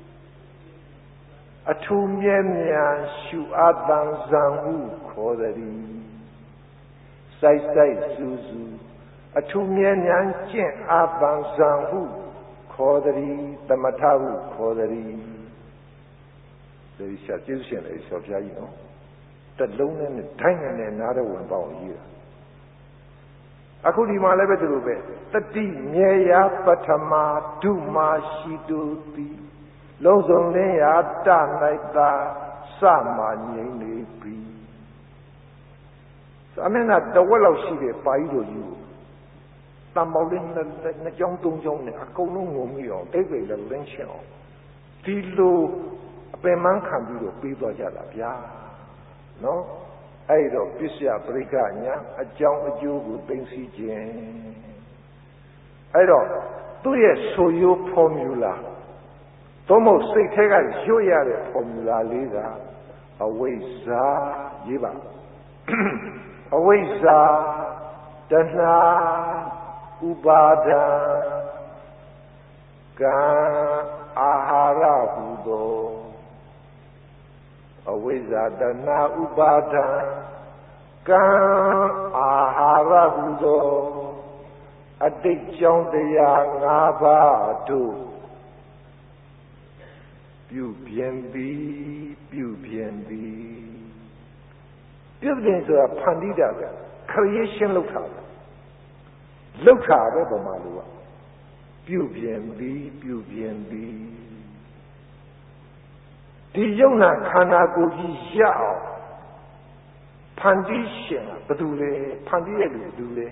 အထူးမြဲမြံရှုအပ်တန်ဇံဟုခေါ်သည်စိုက်စိုက်စူးစူးအထူးမြဲမြံကျင့်အပ်တန်ဇံဟုခေါ်သည်သမထဟုခေါ်သည်ဒီရှာကျေးဇူးရှင်လေးဆော်ပြကြီးနော်တလုံးနဲ့ဒိုင်းနဲ့နားတဲ့ဝင်ပေါင်းရေးတာအခုဒီမှာလည်းပဲဒီလိုပဲတတိမြေယာပထမဒုမာရှိတုတိလုံးစုံလင်းရာတနိုင်တာစမှငြိမ့်နေပြီအမေနာတဝက်လောက်ရှိတဲ့ပါဠိတော်ကြီးကိုတံပေါင်းလေးနှစ်ကြောင်းသုံးကြောင်းနဲ့အကုန်လုံးငုံပြီးအောင်တိတ်ပိတ်လည်းလင်းချင်အောင်ဒီလိုအပင်မခံပြီးတော့ပြီးသွားကြတာဗျာနော်အဲ့တော့ပစ္စယပရိက္ခညာအကြောင်းအကျိုးကိုသိသိခြင်းအဲ့တော့သူ့ရဲ့ဆိုရိုး formula သို့မဟုတ်စိတ်ထဲကရွတ်ရတဲ့ formula လေးကအဝိဇ္ဇာရေးပါအဝိဇ္ဇာတဏှာဥပါဒံကံအာဟာရဟုသောအဝိဇ္ဇာတဏှာဥပါဒံကံအာဟာရဟုသောအတိတ်ကြောင့်တရား၅ပါးတို့ပြုပြင်သည်ပြုပြင်သည်ပြုပြင်ဆိုတာဖန်တီးတာပဲ creation လုပ်တာပဲလုပ်တာပဲဗမာလူကပြုပြင်သည်ပြုပြင်သည်ဒီယုံနာခန္ဓာကိုယ်ကြီးရအောင်ဖန်တီးရှင်ဘယ်သူလဲဖန်တီးရလူဘယ်သူလဲ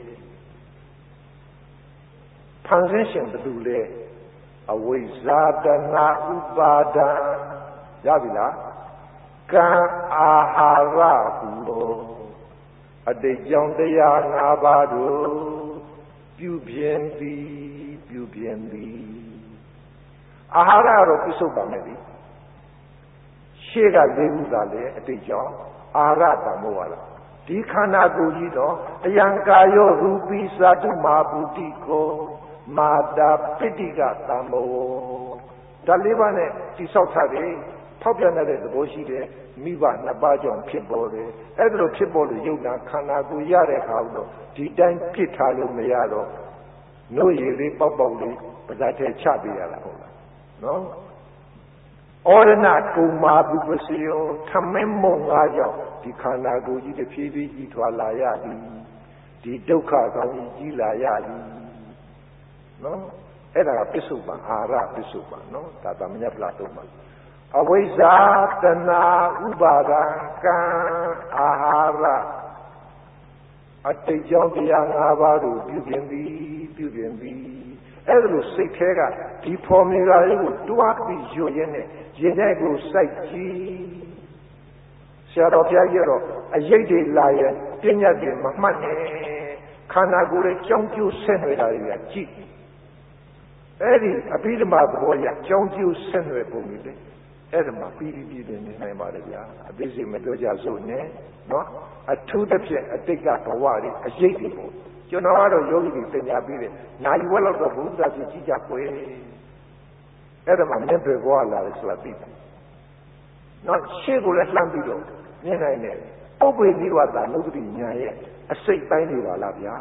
ဖန်ဆင်းရှင်ဘယ်သူလဲအဝိဇ္ဇာတဏှာဥပါဒံရပြီလားကံအာဟာရဟူသောအတိတ်ကြောင့်တရား၅ပါးတို့ပြုပြင်သည်ပြုပြင်သည်အာဟာရတော့ပြစ္ဆုတ်ပါမယ်လေရှေ့ကလေးခုသာလေအတိတ်ကြောင့်အာဟာရတမောရလားဒီခန္ဓာကိုယ်ကြီးတော့အယံကာယောရူပိသာတုမာပုတိကိုမာတာပိဋိကသံမောဒါလေးပါးနဲ့တိဆောက်ထားတယ်ဖောက်ပြန်တဲ့သဘောရှိတယ်မိဘနှစ်ပါးကြောင့်ဖြစ်ပေါ်တယ်အဲ့ဒါလိုဖြစ်ပေါ်လို့ယုတ်တာခန္ဓာကိုယ်ရတဲ့အခါတော့ဒီတိုင်းပြစ်ထားလို့မရတော့နှုတ်ရည်လေးပေါက်ပေါက်လေးပါးစပ်ထဲချပေးရတာဟုတ်လားနော်ဩရဏကုမာပုပ္ပစီယောထမင်းမုံငါးကြောင့်ဒီခန္ဓာကိုယ်ကြီးတစ်ဖြည်းဖြည်းကြီးထွာလာရသည်ဒီဒုက္ခကောင်းကြီးကြီးလာရသည်နော်အဲ့ဒါကပစ္စုပန်အာရပစ္စုပန်နော်ဒါသမညပလတုံးပါအဝိဇ္ဇာတဏှာဥပါဒံကံအာဟာရအတိတ်ကြောင့်တရား၅ပါးတို့ပြုပြင်သည်ပြုပြင်သည်အဲ့ဒါလို့စိတ်ထဲကဒီဖော်မြူလာလေးကိုတွားပြီးရွရင်းနဲ့ရင်ထဲကိုစိုက်ကြည့်ဆရာတော်ဘုရားကြီးတော့အရေးတွေလာရင်ပညာတွေမမှတ်နဲ့ခန္ဓာကိုယ်ရဲ့ကြောင်းကျိုးဆက်နွယ်တာတွေကကြည့်အဲ့ဒီအဘိဓမ္မာသဘောရကြောင်းကျိုးဆက်နွယ်ပုံတွေလေအဲ့ဒါမှပြီးပြီးပြည့်နေနိုင်ပါလေဗျာအသေးစိတ်မပြောကြစို့နဲ့နော်အထူးတစ်ဖြင့်အတိတ်ကဘဝတွေအရေးတွေပေါ့ကျွန်တော်ကတော့ယောဂီတွေပညာပြီးတယ်နိုင်ဝက်တော့ဘုရားကြီးကြည့်ကြပွေအဲ့ဒါမှမျက်တွေဘဝလာတယ်ဆိုတာသိတယ်နော်ရှေ့ကိုလည်းလှမ်းပြီးတော့မြင်နိုင်တယ်ပုပ္ပေနိဝတ္တနုဒတိညာရဲ့အစိတ်ပိုင်းတွေပါလားဗျာ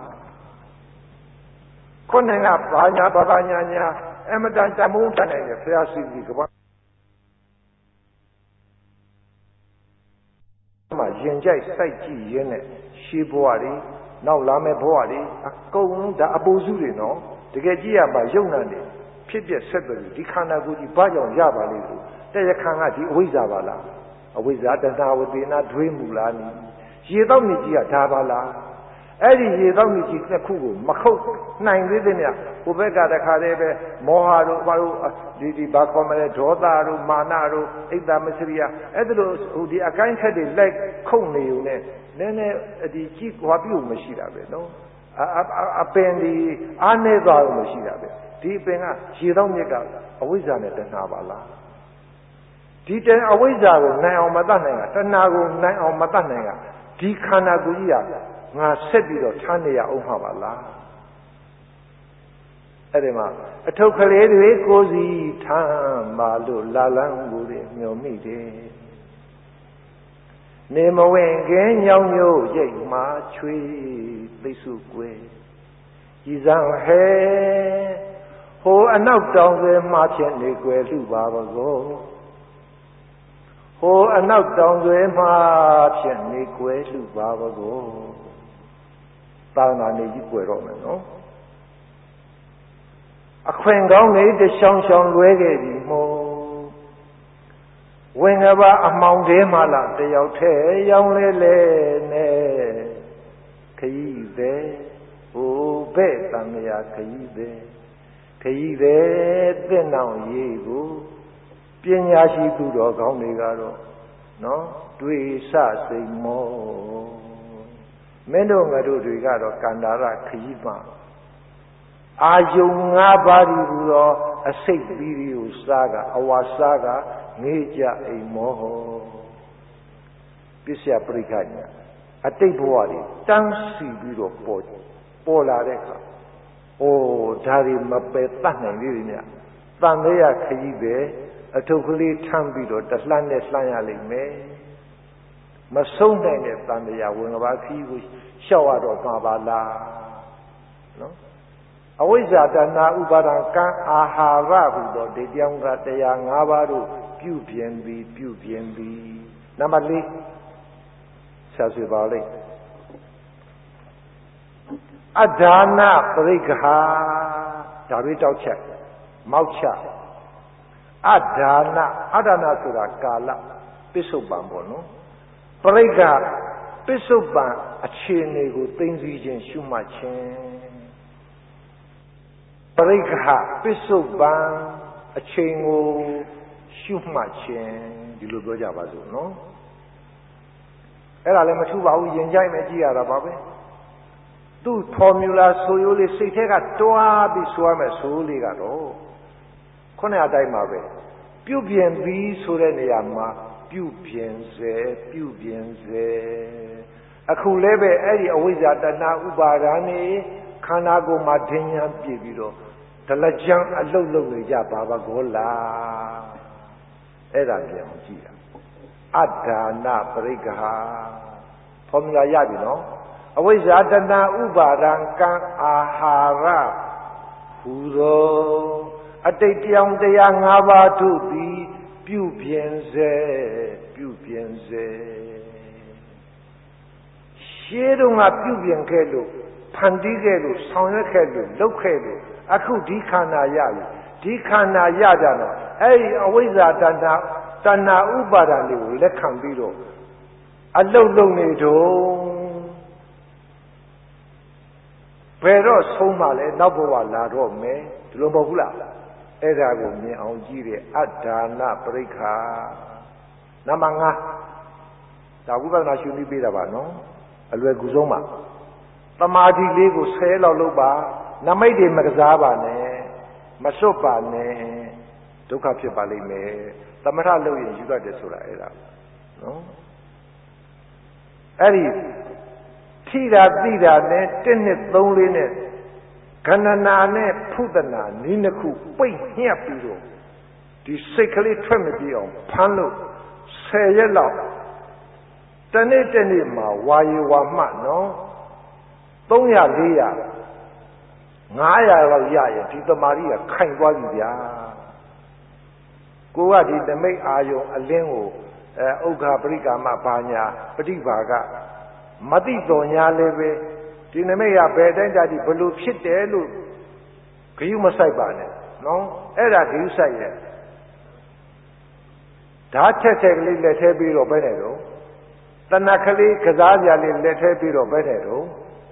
ခုနကဘာညာဘာဘာညာညာအမတန်တမိုးတတ်နိုင်တယ်ဆရာစီကြီးကဘာမှရင်ကြိုက်စိုက်ကြည့်ရင်းနဲ့ရှေးဘဝတွေနောက်လာမယ့်ဘဝတွေအကုန်လုံးဒါအပူစုတွေနော်တကယ်ကြည့်ရမှာယုံနာနေဖြစ်ပြဆက်တယ်ဒီခန္ဓာကိုယ်ကြီးဘာကြောင့်ရပါလိမ့်လို့တရားခံကဒီအဝိဇ္ဇာပါလားအဝိဇ္ဇာတဏှာဝတိနာဒွေးမူလားနီရေတော့မြကြီးကဒါပါလားအဲ့ဒီရေတော့မြကြီးတစ်ခုကိုမခုတ်နိုင်သေးတဲ့မြဟိုဘက်ကတခါတည်းပဲမောဟတို့ဘာလို့ဒီဒီဘာခေါ်မလဲဒေါသတို့မာနတို့အိတ်တမစရိယအဲ့ဒါလို့ဟိုဒီအကိုင်းခက်တွေလိုက်ခုတ်နေုံနဲ့နည်းနည်းဒီကြည့်ဟောပြုမရှိတာပဲနော်အပင်ဒီအားနေသွားလို့မရှိတာပဲဒီအပင်ကရေတော့မြကအဝိဇ္ဇာနဲ့တဏှာပါလားဒီတန်အဝိဇ္ဇာကိုနိုင်အောင်မတတ်နိုင်တာတဏှာကိုနိုင်အောင်မတတ်နိုင်တာဒီခန္ဓာကိုယ်ကြီးကငါဆက်ပြီးတော့ထားနေရအောင်မှာပါလားအဲ့ဒီမှာအထုပ်ကလေးတွေကိုစီထားပါလို့လာလန်းကိုမျောမိတယ်နေမဝင်ခင်ညောင်ညို့ရိတ်မှာချွေသိစုကွယ်ဤစံဟဲဟိုအနောက်တောင်ပဲမှာဖြစ်နေကွယ်လူပါဘကောဟိုအနောက်တောင်ဆွဲမှာဖြစ်နေကွယ်လူပါဘကောသာနာနေကြီးကွယ်တော့မယ်နော်အခွင့်ကောင်းနေတရှောင်းရှောင်းလွဲခဲ့ပြီမို့ဝင်ကဘာအမောင်တဲမှလာတယောက်ထဲရောင်းလဲလဲနဲ့ခရီးပဲဟိုပဲ့တံမြာခရီးပဲခရီးပဲတင့်နောင်ရေးကိုပညာရှိသူတော်ကောင်းတွေကတော့နော်တွေ့ဆစိမ်မောမင်းတို့ငါတို့တွေကတော့ကန္တာရခရီးမှာအာယုံ၅ပါးဒီဟူသောအစိတ်ပြီးဒီကိုစားကအဝါစားကငေးကြအိမ်မောပစ္စယပရိက္ခညာအတိတ်ဘဝတွေတန်းစီပြီးတော့ပေါ်ပေါ်လာတဲ့အခါအိုးဒါတွေမပယ်တတ်နိုင်သေးဘူးမြတ်တန်သေးရခကြီးပဲအထုပ်ကလေးထမ်းပြီးတော့တလှမ်းနဲ့လှမ်းရလိမ့်မယ်မဆုံးနိုင်တဲ့တန်တရားဝင်ကဘာခကြီးကိုရှောက်ရတော့မှာပါလားနော်အဝိဇ္ဇာတဏှာဥပါဒံကံအာဟာရဟူသောဒီကြောင့်ကတရား၅ပါးတို့ပြုပြင်ပြီးပြုပြင်ပြီးနံပါတ်၄ဆက်ဆွေပါလိမ့်အဒါနပရိက္ခာဒါတွေတောက်ချက်မောက်ချက်အဒါနအဒါနဆိုတာကာလပစ္စုပန်ပေါ့နော်ပရိက္ခာပစ္စုပန်အခြေအနေကိုသိသိချင်းရှုမှတ်ခြင်းပရိက္ခပစ္စုပန်အချိန်ကိုရှုမှတ်ခြင်းဒီလိုပြောကြပါစို့နော်အဲ့ဒါလည်းမထူပါဘူးယဉ်ကြိုက်မယ်ကြည့်ရတာပါပဲသူ့ formula ဆိုရိုးလေးစိတ်ထဲကတွားပြီးဆိုရမယ်ဆိုရိုးလေးကတော့ခုနအတိုင်းပါပဲပြုပြင်ပြီးဆိုတဲ့နေရာမှာပြုပြင်စေပြုပြင်စေအခုလည်းပဲအဲ့ဒီအဝိဇ္ဇာတဏှာဥပါဒာနေခန္ဓာကိုယ်မှာဒိညာပြည့်ပြီးတော့ဒလကြံအလုတ်လုတ်နေကြပါပါကောလားအဲ့ဒါပြန်ကြည့်တာအဒါနပရိက္ခာ formula ရပြီနော်အဝိဇ္ဇာတဏှာဥပါဒံကံအာဟာရဟူသောအတိတ်တရားတရား၅ပါးတို့သည်ပြုပြင်စေပြုပြင်စေရှင်းတော့ငါပြုပြင်ခဲ့လို့ဖန်တီးခဲ့လို့ဆောင်ရွက်ခဲ့လို့လုပ်ခဲ့လို့အခုဒီခန္ဓာရပြီဒီခန္ဓာရကြတော့အဲ့ဒီအဝိဇ္ဇာတဏှာတဏှာဥပါဒံလေးကိုလက်ခံပြီးတော့အလုတ်လုံးနေတော့ဘယ်တော့ဆုံးမလဲနောက်ဘဝလာတော့မယ်ဒီလိုမဟုတ်ဘူးလားအဲ့ဒါကိုမြင်အောင်ကြည့်တဲ့အဒါနပရိက္ခာနံပါတ်၅ဒါဝိပဿနာရှုနည်းပေးတာပါနော်အလွယ်ကူဆုံးပါသမာဓိလေးကိုဆယ်လောက်လုပ်ပါနမိတ်တွေမကစားပါနဲ့မစွတ်ပါနဲ့ဒုက္ခဖြစ်ပါလိမ့်မယ်သမထလုပ်ရင်ယူတတ်တယ်ဆိုတာအဲ့ဒါနော်အဲ့ဒီထိတာသိတာနဲ့တစ်နှစ်သုံးလေးနဲ့ခန္ဓနာနဲ့ဖုဒနာနည်းနှစ်ခုပိတ်ညှက်ပြီးတော့ဒီစိတ်ကလေးထွက်မပြေအောင်ဖမ်းလို့ဆယ်ရက်လောက်တနေ့တနေ့မှာဝါယေဝါမှနော်သုံးရာလေးရာငါးရာလောက်ရရင်ဒီတမာရီကခိုင်သွားပြီဗျာကိုကဒီသမိတ်အာယုံအလင်းကိုအဲဥက္ခပရိကာမဘာညာပฏิဘာကမတိတော်ညာလည်းပဲဒီနမိတ်ကဘယ်တိုင်းကြသည်ဘလို့ဖြစ်တယ်လို့ဂယုမဆိုင်ပါနဲ့နော်အဲ့ဒါဂယုဆိုင်ရဲ့ဓာတ်ထက်ထက်ကလေးလက်ထဲပြီးတော့ပဲနဲ့တော့တဏှကလေးကစားပြလေးလက်ထဲပြီးတော့ပဲနဲ့တော့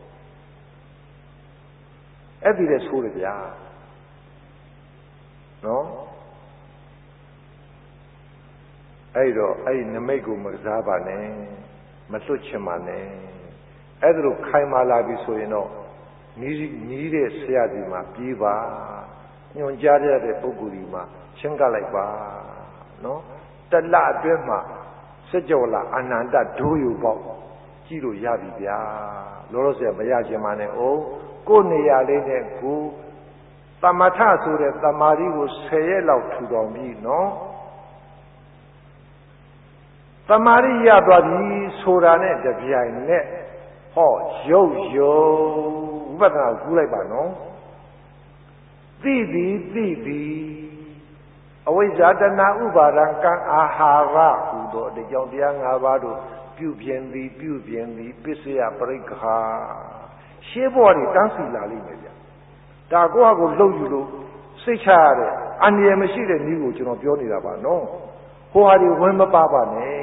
အဲ့ဒီလေဆိုးတယ်ဗျာနော်အဲ့တော့အဲ့ဒီနမိတ်ကိုမကစားပါနဲ့မလွတ်ချင်ပါနဲ့အဲ့ဒါလိုခိုင်မာလာပြီဆိုရင်တော့နီးနီးတဲ့ဆရာဒီမှာပြေးပါညွန်ကြားရတဲ့ပုဂ္ဂိုလ်ဒီမှာချင်းကလိုက်ပါနော်တလအတွင်းမှာစကြဝဠာအနန္တဒိုးယူပေါ့ကြည့်လို့ရပြီဗျာလောလောဆယ်မရချင်ပါနဲ့အိုးကိုယ်နေရာလေးနဲ့ကိုသမထဆိုတဲ့တမာရီကိုဆယ်ရက်လောက်ထူတော်ပြီးနော်တမာရီရသွားပြီဆိုတာနဲ့တပြိုင်နဲ့ဟောရုပ်ရုပ်ဝိပဿနာကူးလိုက်ပါနော်သိပြီသိပြီအဝိဇ္ဇာတဏှာဥပါဒံကံအာဟာရဟူသောဒီကြောင့်တရား၅ပါးတို့ပြုပြင်သည်ပြုပြင်သည်ပစ္စယပရိက္ခာရှင်းပေါ်တွေတန်းစီလာလိမ့်မယ်ဗျဒါကိုယ့်ဟာကိုလှုပ်ယူလို့စိတ်ချရတဲ့အန္တရာယ်မရှိတဲ့နည်းကိုကျွန်တော်ပြောနေတာပါနော်ဟိုဟာတွေဝင်မပါပါနဲ့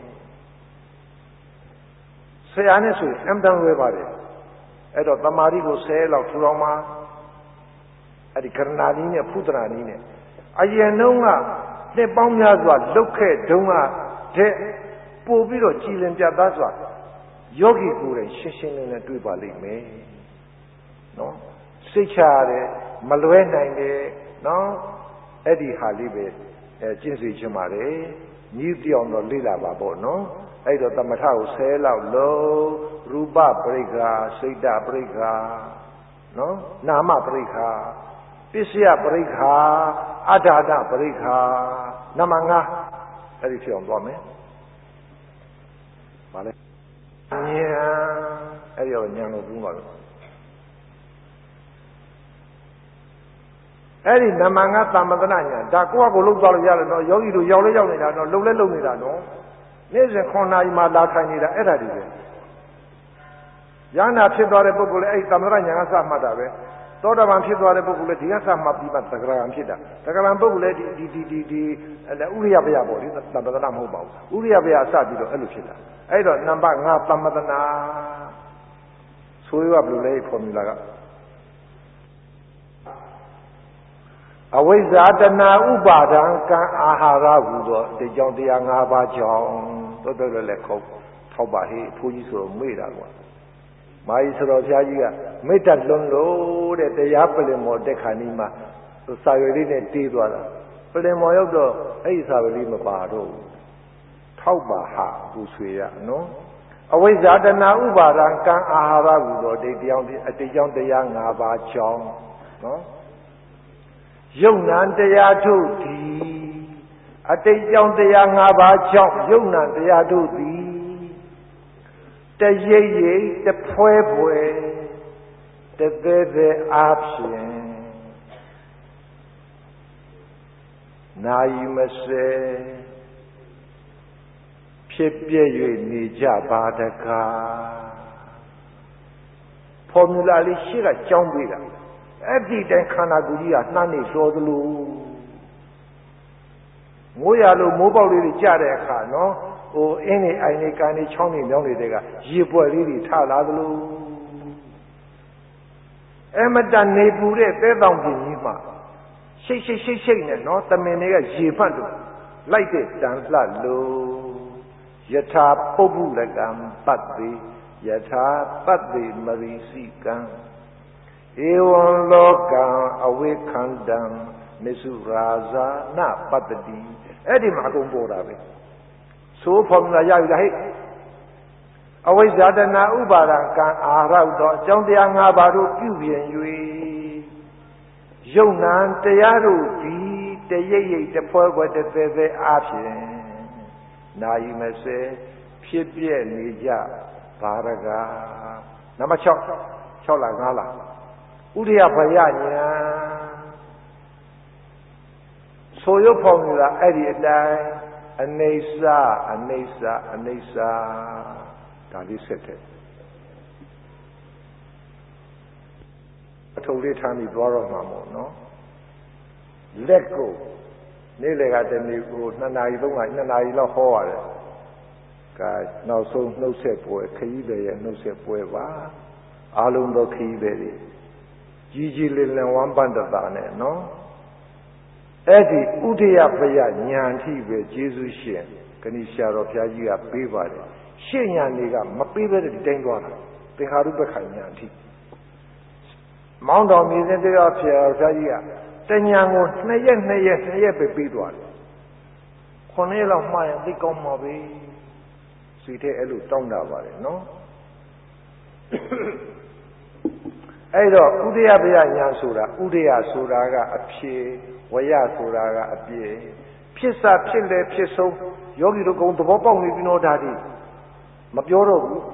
ဆရာနဲ့ဆိုရင်အမှန်တန်ဝဲပါတယ်အဲ့တော့တမာရီကိုဆယ်လောက်ထူအောင်မှာအဲ့ဒီကရဏာနည်းနဲ့ဖုဒနာနည်းနဲ့အရင်တုန်းကနှစ်ပေါင်းများစွာလုတ်ခဲ့တုန်းကတဲ့ပို့ပြီးတော့ကြည်လင်ပြတ်သားစွာယောဂီကိုယ်တိုင်ရှင်းရှင်းလင်းလင်းတွေ့ပါလိမ့်မယ်နော်စိတ်ချရတယ်မလွဲနိုင်တယ်နော်အဲ့ဒီဟာလေးပဲအဲကျင့်စေချင်ပါတယ်ညီးပြောင်းတော့လေ့လာပါပေါ့နော်အဲ့တော့သမထကိုဆယ်လောက်လုံးရူပပရိက္ခာစိတ်တပရိက္ခာနော်နာမပရိက္ခာပစ္စယပရိက္ခာအဋ္ဌာဏပရိက္ခာနမငါအဲ့ဒီဖြစ်အောင်သွားမယ်ဗာလဲဉာဏ်အဲ့ဒီတော့ဉာဏ်လို့သုံးပါလို့အဲ့ဒီနမငါသမ္မတနာဉာဏ်ဒါကိုယ့်အကိုလုံးသွားလို့ရတယ်နော်ယောဂီတို့ရောက်လဲရောက်နေတာနော်လုံလဲလုံနေတာနော်နေ့စဉ်ခုနှစ်နာရီမှလာထိုင်နေတာအဲ့ဒါတွေပဲယန္နာဖြစ်သွားတဲ့ပုဂ္ဂိုလ်လည်းအဲ့ဒီသမ္မတဉာဏ်ကစမှတ်တာပဲသောတာပန်ဖြစ်သွားတဲ့ပုဂ္ဂိုလ်လည်းဒီကစမှတ်ပြီးမှသက္ကရာကံဖြစ်တာသက္ကရာပုဂ္ဂိုလ်လည်းဒီဒီဒီဒီဥရိယပယပေါ့လေသမ္ပဒနာမဟုတ်ပါဘူးဥရိယပယအစပြီးတော့အဲ့လိုဖြစ်တာအဲ့တော့နံပါတ်ငါသမ္ပဒနာဆိုရဘယ်လိုလဲဖော်မြူလာကအဝိဇ္ဇာတဏဥပါဒံကံအာဟာရဟူသောဒီကြောင့်တရား၅ပါးကြောင့်တော်တော်လည်းခုတ်ထောက်ပါဟေ့ဘုန်းကြီးဆိုတော့မေ့တာကွာမာယီဆိုတော်ဘုရားကြီးကမေတ္တလွန်လို့တဲ့တရားပလင်မော်တက်ခါနီးမှာစာရွက်လေးနဲ့တေးသွားတာပလင်မော်ရောက်တော့အဲ့ဒီစာရွက်လေးမပါတော့ဘူးထောက်ပါဟာကိုဆွေရနော်အဝိဇ္ဇာတဏဥပါဒံကံအာဟာရဟူသောဒီတရားအတိတ်ကြောင့်တရား၅ပါးကြောင့်နော်ယုံနာတရားတို့သည်အတိတ်ကြောင့်တရား၅ပါးကြောင့်ယုံနာတရားတို့သည်တရိပ်ရိပ်တဖွဲဖွဲတသေးသေးအားဖြင့်နာယီမစဲဖြစ်ပြည့်၍နေကြပါတကားဖော်မြူလာလေးရှေ့ကကြောင်းပေးတာအဲ့ဒီတိုင်းခန္ဓာကိုယ်ကြီးကနှမ်းနေလျှော်သလိုမိုးရလို့မိုးပေါက်လေးတွေကြတဲ့အခါနော်ဟိုအင်းနေအိုင်နေကန်နေချောင်းနေမြောင်းနေတဲ့ကရေပွက်လေးတွေထလာသလိုအမတန်နေပူတဲ့သဲတောင်ပြင်ကြီးမှာရှိတ်ရှိတ်ရှိတ်ရှိတ်နဲ့နော်တမင်တွေကရေဖတ်လို့လိုက်တဲ့တန်လှလို့ယထာပုပ္ပုလကံပတ္တိယထာပတ္တိမရိစိကံဧဝံလောကံအဝိခန္တံမစ္စုရာဇာနပတ္တိအဲ့ဒီမှာအကုန်ပေါ်တာပဲဆိုဖော်မြူလာရပြီလားဟဲ့အဝိဇ္ဇာတဏဥပါဒံကံအာရောက်သောအကြောင်းတရား၅ပါးတို့ပြုပြင်၍ယုံနာတရားတို့ဒီတရိပ်ရိပ်တဖွဲဖွဲတသေးသေးအားဖြင့်နာယီမစဲဖြစ်ပြည့်နေကြဘာရကနံပါတ်၆ ၆လား၅လားဥဒိယဘယညာဆိုရုပ်ဖော်မြူလာအဲ့ဒီအတိုင်းအနေစာအနေစာအနေစာဒါလေးဆက်တယ်အထုပ်လေးထားပြီးသွားတော့မှာမို့နော်လက်ကိုနေ့လေကတနေ့ကိုနှစ်နာရီသုံးနာရီနှစ်နာရီလောက်ဟောရတယ်ကဲနောက်ဆုံးနှုတ်ဆက်ပွဲခရီးတွေရဲ့နှုတ်ဆက်ပွဲပါအားလုံးသောခရီးတွေကြီးကြီးလင်းလင်းဝမ်းပန်းတတာနဲ့နော်အဲ့ဒီဥဒိယပယညာတိပဲကျေးဇူးရှင်ဂဏိရှာတော်ဘုရားကြီးကပေးပါတယ်ရှေ့ညာနေကမပေးဘဲတိုင်းသွားတာသင်္ခါရုပ္ပခညာတိမောင်းတော်မြည်စဉ်တရားဘုရားဘုရားကြီးကတညာကိုနှစ်ရက်နှစ်ရက်နှစ်ရက်ပဲပေးသွားတယ်ခုနှစ်ရက်လောက်မှရင်သိကောင်းမှာပဲစိတ်ထဲအဲ့လိုတောင်းတာပါတယ်နော်အဲ့တော့ဥဒိယပယညာဆိုတာဥဒိယဆိုတာကအဖြေဝရဆိုတာကအပြည့်ဖြစ်စာဖြစ်လေဖြစ်ဆုံးယောဂီတို့ကုံသဘောပေါက်နေပြီနော်ဒါဒီမပြောတော့ဘူး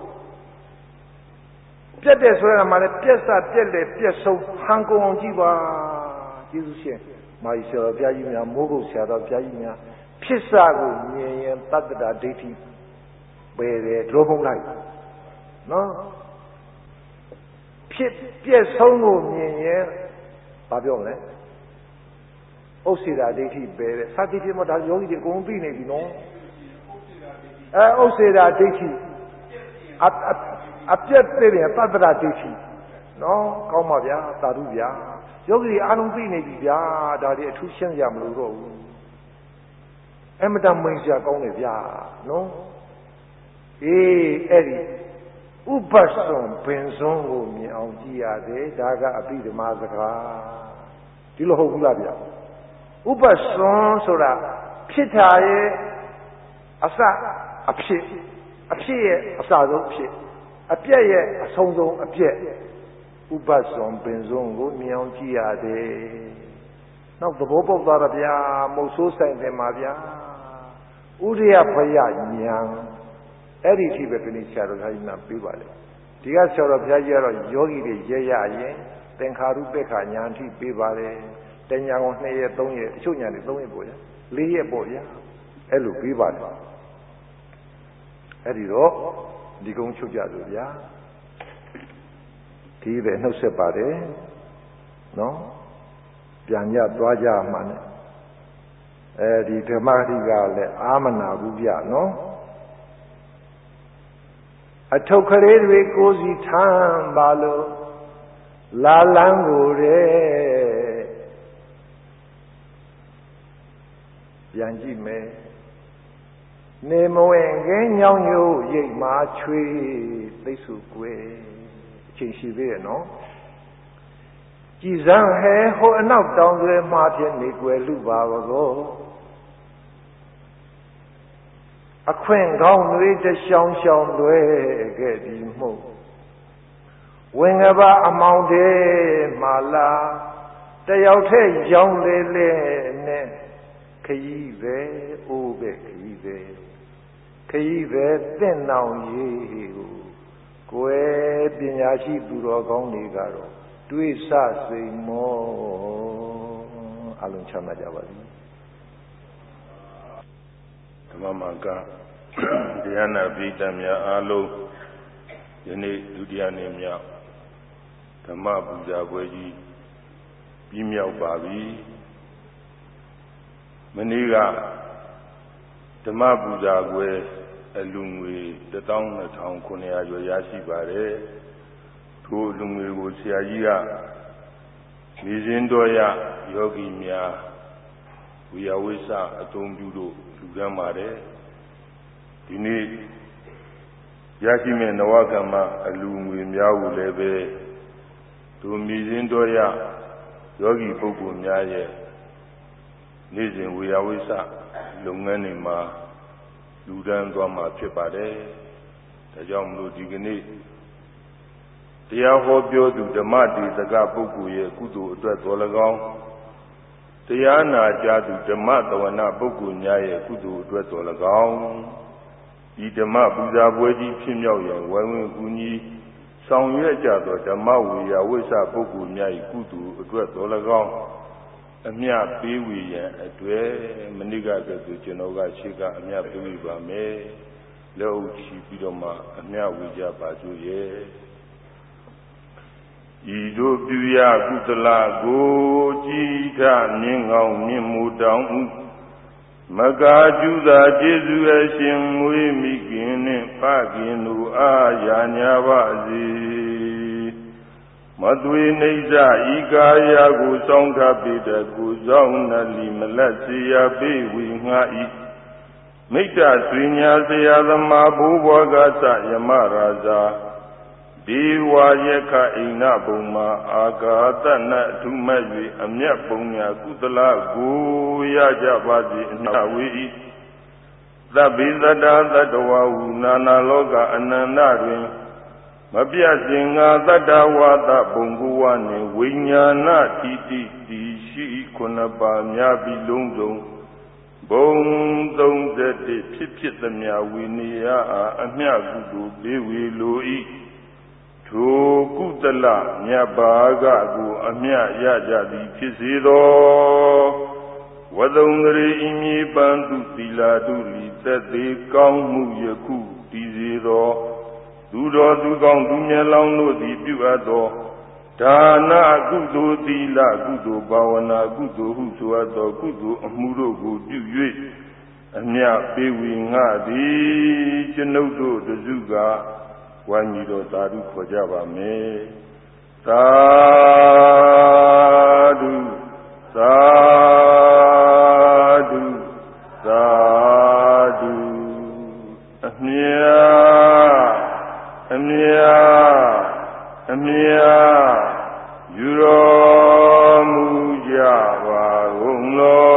ပြတ်တယ်ဆိုရမှာလေပြက်စာပြက်လေပြက်ဆုံးဟန်ကုန်အောင်ကြည့်ပါကျေးဇူးရှင်မာရီဆရာတော်ဘုရားကြီးများမိုးကုတ်ဆရာတော်ဘုရားကြီးများဖြစ်စာကိုမြင်ရင်တတ္တဒိဋ္ဌိပယ်တယ်ဒုဘုံလိုက်နော်ဖြစ်ပြက်ဆုံးကိုမြင်ရင်ဘာပြောမလဲဥစ္စေတာဒိဋ္ဌိပဲတဲ့စာတိတိမဒါယောဂီတွေအကုန်ပြီးနေပြီနော်အဲဥစ္စေတာဒိဋ္ဌိအအပြတ်သေးတယ်သတ္တရဒိဋ္ဌိနော်ကောင်းပါဗျာသာဓုဗျာယောဂီတွေအားလုံးပြီးနေပြီဗျာဒါတွေအထူးရှင်းရမလို့တော့ဘူးအမတန်မိန်စရာကောင်းတယ်ဗျာနော်အေးအဲ့ဒီဥပ္ပစွန်ပင်စွန်းကိုမြင်အောင်ကြည့်ရတယ်ဒါကအပိဓမ္မာစကားဒီလိုဟုတ်ဘူးလားဗျာဥပ္ပစွန်ဆိုတာဖြစ်တာရဲ့အစအဖြစ်အဖြစ်ရဲ့အစဆုံးအဖြစ်အပြက်ရဲ့အဆုံးဆုံးအပြက်ဥပ္ပစွန်ပင်စုံကိုမြင်အောင်ကြည့်ရတယ်နောက်သဘောပေါက်သွားတာဗျာမုတ်ဆိုးဆိုင်တယ်မှာဗျာဥရိယဘယညာအဲ့ဒီအထိပဲခဏဆရာတော်ဘုရားကြီးမှပေးပါလေဒီကဆရာတော်ဘုရားကြီးကတော့ယောဂီတွေရဲရရင်သင်္ခါရုပ္ပခညာအထိပေးပါတယ်တညာကိုနှစ်ရက်သုံးရက်တချို့ညာတွေသုံးရက်ပေါ့ဗျာလေးရက်ပေါ့ဗျာအဲ့လိုပေးပါတယ်အဲ့ဒီတော့ဒီကုန်းချုပ်ကြလို့ဗျာဒီပဲနှုတ်ဆက်ပါတယ်နော်ပြန်ကြသွားကြမှနဲ့အဲဒီဓမ္မတိကလည်းအာမနာဘူးဗျနော်အထုပ်ကလေးတွေကိုစီထမ်းပါလို့လာလန်းကိုတဲ့ပြန်ကြည့်မယ်နေမဝင်ခင်းညောင်းညို့ရိတ်မာချွေသိစုကွယ်အချိန်ရှိသေးရဲ့နော်ကြည်စမ်းဟဲဟိုအနောက်တောင်သွဲမှားဖြစ်နေကွယ်လူပါကောအခွင့်ကောင်းတွေတရှောင်းရှောင်းလွဲခဲ့ဒီမှုဝင်ကပါအမောင်တဲမာလာတယောက်ထဲရောင်းလေလေနဲ့ခရီးပဲအိုးပဲခရီးပဲခရီးပဲတင့်နောင်ရေးကိုကိုယ်ပညာရှိသူတော်ကောင်းတွေကတော့တွေးဆစိမ်မောအလုံးချမ်းသာကြပါစေ
ဓမ္မမကတရားနာပိဋကများအားလုံးယနေ့ဒုတိယနေ့မြောက်ဓမ္မပူဇာပွဲကြီးပြီးမြောက်ပါပြီမနေ့ကဓမ္မပူဇာပွဲအလူငွေတသောင်းနှစ်ထောင်ခုနှစ်ရာကျော်ရရှိပါတယ်ထိုအလူငွေကိုဆရာကြီးကမိစင်းတော်ရယောဂီများဝိယဝိဆအသုံးပြုလို့လူကမ်းပါတယ်ဒီနေ့ရရှိမဲ့နဝကမ္မအလူငွေများကိုလည်းပဲသူမိစင်းတော်ရယောဂီပုဂ္ဂိုလ်များရဲ့နေ့စဉ်ဝိယဝိဆလုပ်ငန်းတွေမှာလူဒန်းသွားမှာဖြစ်ပါတယ်ဒါကြောင့်မလို့ဒီကနေ့တရားဟောပြောသူဓမ္မတေသကပုဂ္ဂိုလ်ရဲ့ကုသိုလ်အတွက်တော်၎င်းတရားနာကြားသူဓမ္မသဝနာပုဂ္ဂိုလ်များရဲ့ကုသိုလ်အတွက်တော်၎င်းဒီဓမ္မပူဇာပွဲကြီးဖြစ်မြောက်ရန်ဝိုင်းဝန်းကူညီဆောင်ရွက်ကြသောဓမ္မဝိယဝိဆပုဂ္ဂိုလ်များ၏ကုသိုလ်အတွက်တော်၎င်းအမြတ်ပေးဝေရန်အတွက်မနိကကဲ့သို့ကျွန်တော်ကရှေ့ကအမြတ်ပေးဝေပါမယ်လက်အုပ်ချီပြီးတော့မှအမြတ်ဝေကြပါစို့ရဲ့ဤသို့ပြုရကုသလကိုကြည်ထမြင့်ကောင်းမြင့်မူတောင်းဥမကာကျူသာကျေးဇူးအရှင်မွေးမိခင်နှင့်ဖခင်တို့အားရာညာပါစေမသွေနေဇဤကာယကိုစောင့်ထပေတကိုဆောင်နလီမလက်စီယပေဝိငါဤမိတ္တဆွေညာဆရာသမားဘိုးဘွားကသယမရာဇာဒီဝါယခအိဏဘုံမှာအာဂါတနအထုမတ်၍အမြတ်ပုံညာကုသလကိုရကြပါစေအနာဝေဤသဗ္ဗေသတ္တသတ္တဝါဟုနာနာလောကအနန္တတွင်မပြတ်စင်ငါတတ္တဝါဒဘုံဘဝနှင့်ဝိညာဏတိတိတိရှိခုနှစ်ပါးများပြီးလုံးစုံဘုံသုံးဆယ်တစ်ဖြစ်ဖြစ်သမျှဝိနည်းအားအမြတ်ကုသိုလ်ပေးဝေလို၏ထိုကုသလမြတ်ဘာကကိုအမြတ်ရကြသည်ဖြစ်စေသောဝဒုံဂရေဤမြေပန်းသူသီလာတုလီသက်သေးကောင်းမှုယခုတည်စေသောသူတော်သူကောင်းသူမြတ်လောင်းတို့သည်ပြုအပ်သောဒါနကုသိုလ်သီလကုသိုလ်ဘာဝနာကုသိုလ်ဟုဆိုအပ်သောကုသိုလ်အမှုတို့ကိုပြု၍အမြတ်ပေးဝေငှသည်ကျွန်ုပ်တို့တစုကဝိုင်းပြီးတော့သာဓုခေါ်ကြပါမယ်သာဓုသာဓုသာဓုအမြတ်အမြတ်အမြတ်ယူတော်မူကြပါကုန်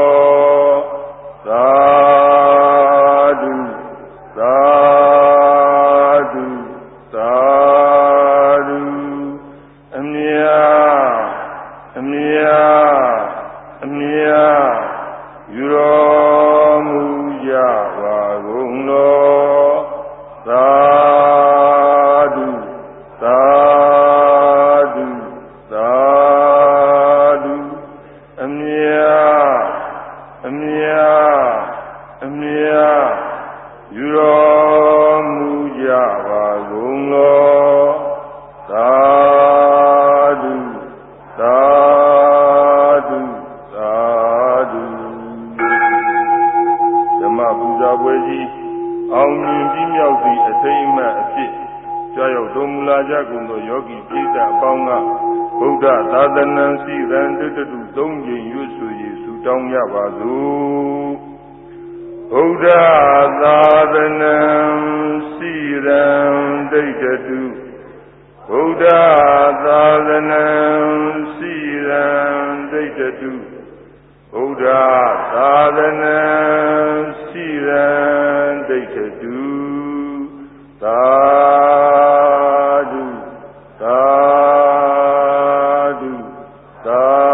လောသာဓုသာ sadhu sadhu amya amya amya yuromuja bagonglo sadhu sadhu sadhu Dhamma Pujaပွဲကြီးအောင်မြင်ပြီးမြောက်သည့်အထိမ်းအမှတ်အဖြစ်ကြာရောက်တော်မူလာကြကုန်သောယောဂီပိဋကအပေါင်းကဗုဒ္ဓသာသနာစီရန်တတုသုံးကြိမ်ရွတ်ဆိုရည်ဆုတောင်းကြပါစို့ဗုဒ္ဓသာသနာစီရန်တတုဗုဒ္ဓသာသနာစီရန်တတုဗုဒ္ဓသာသနာစီရန်တတုသာဓုသာဓုသာ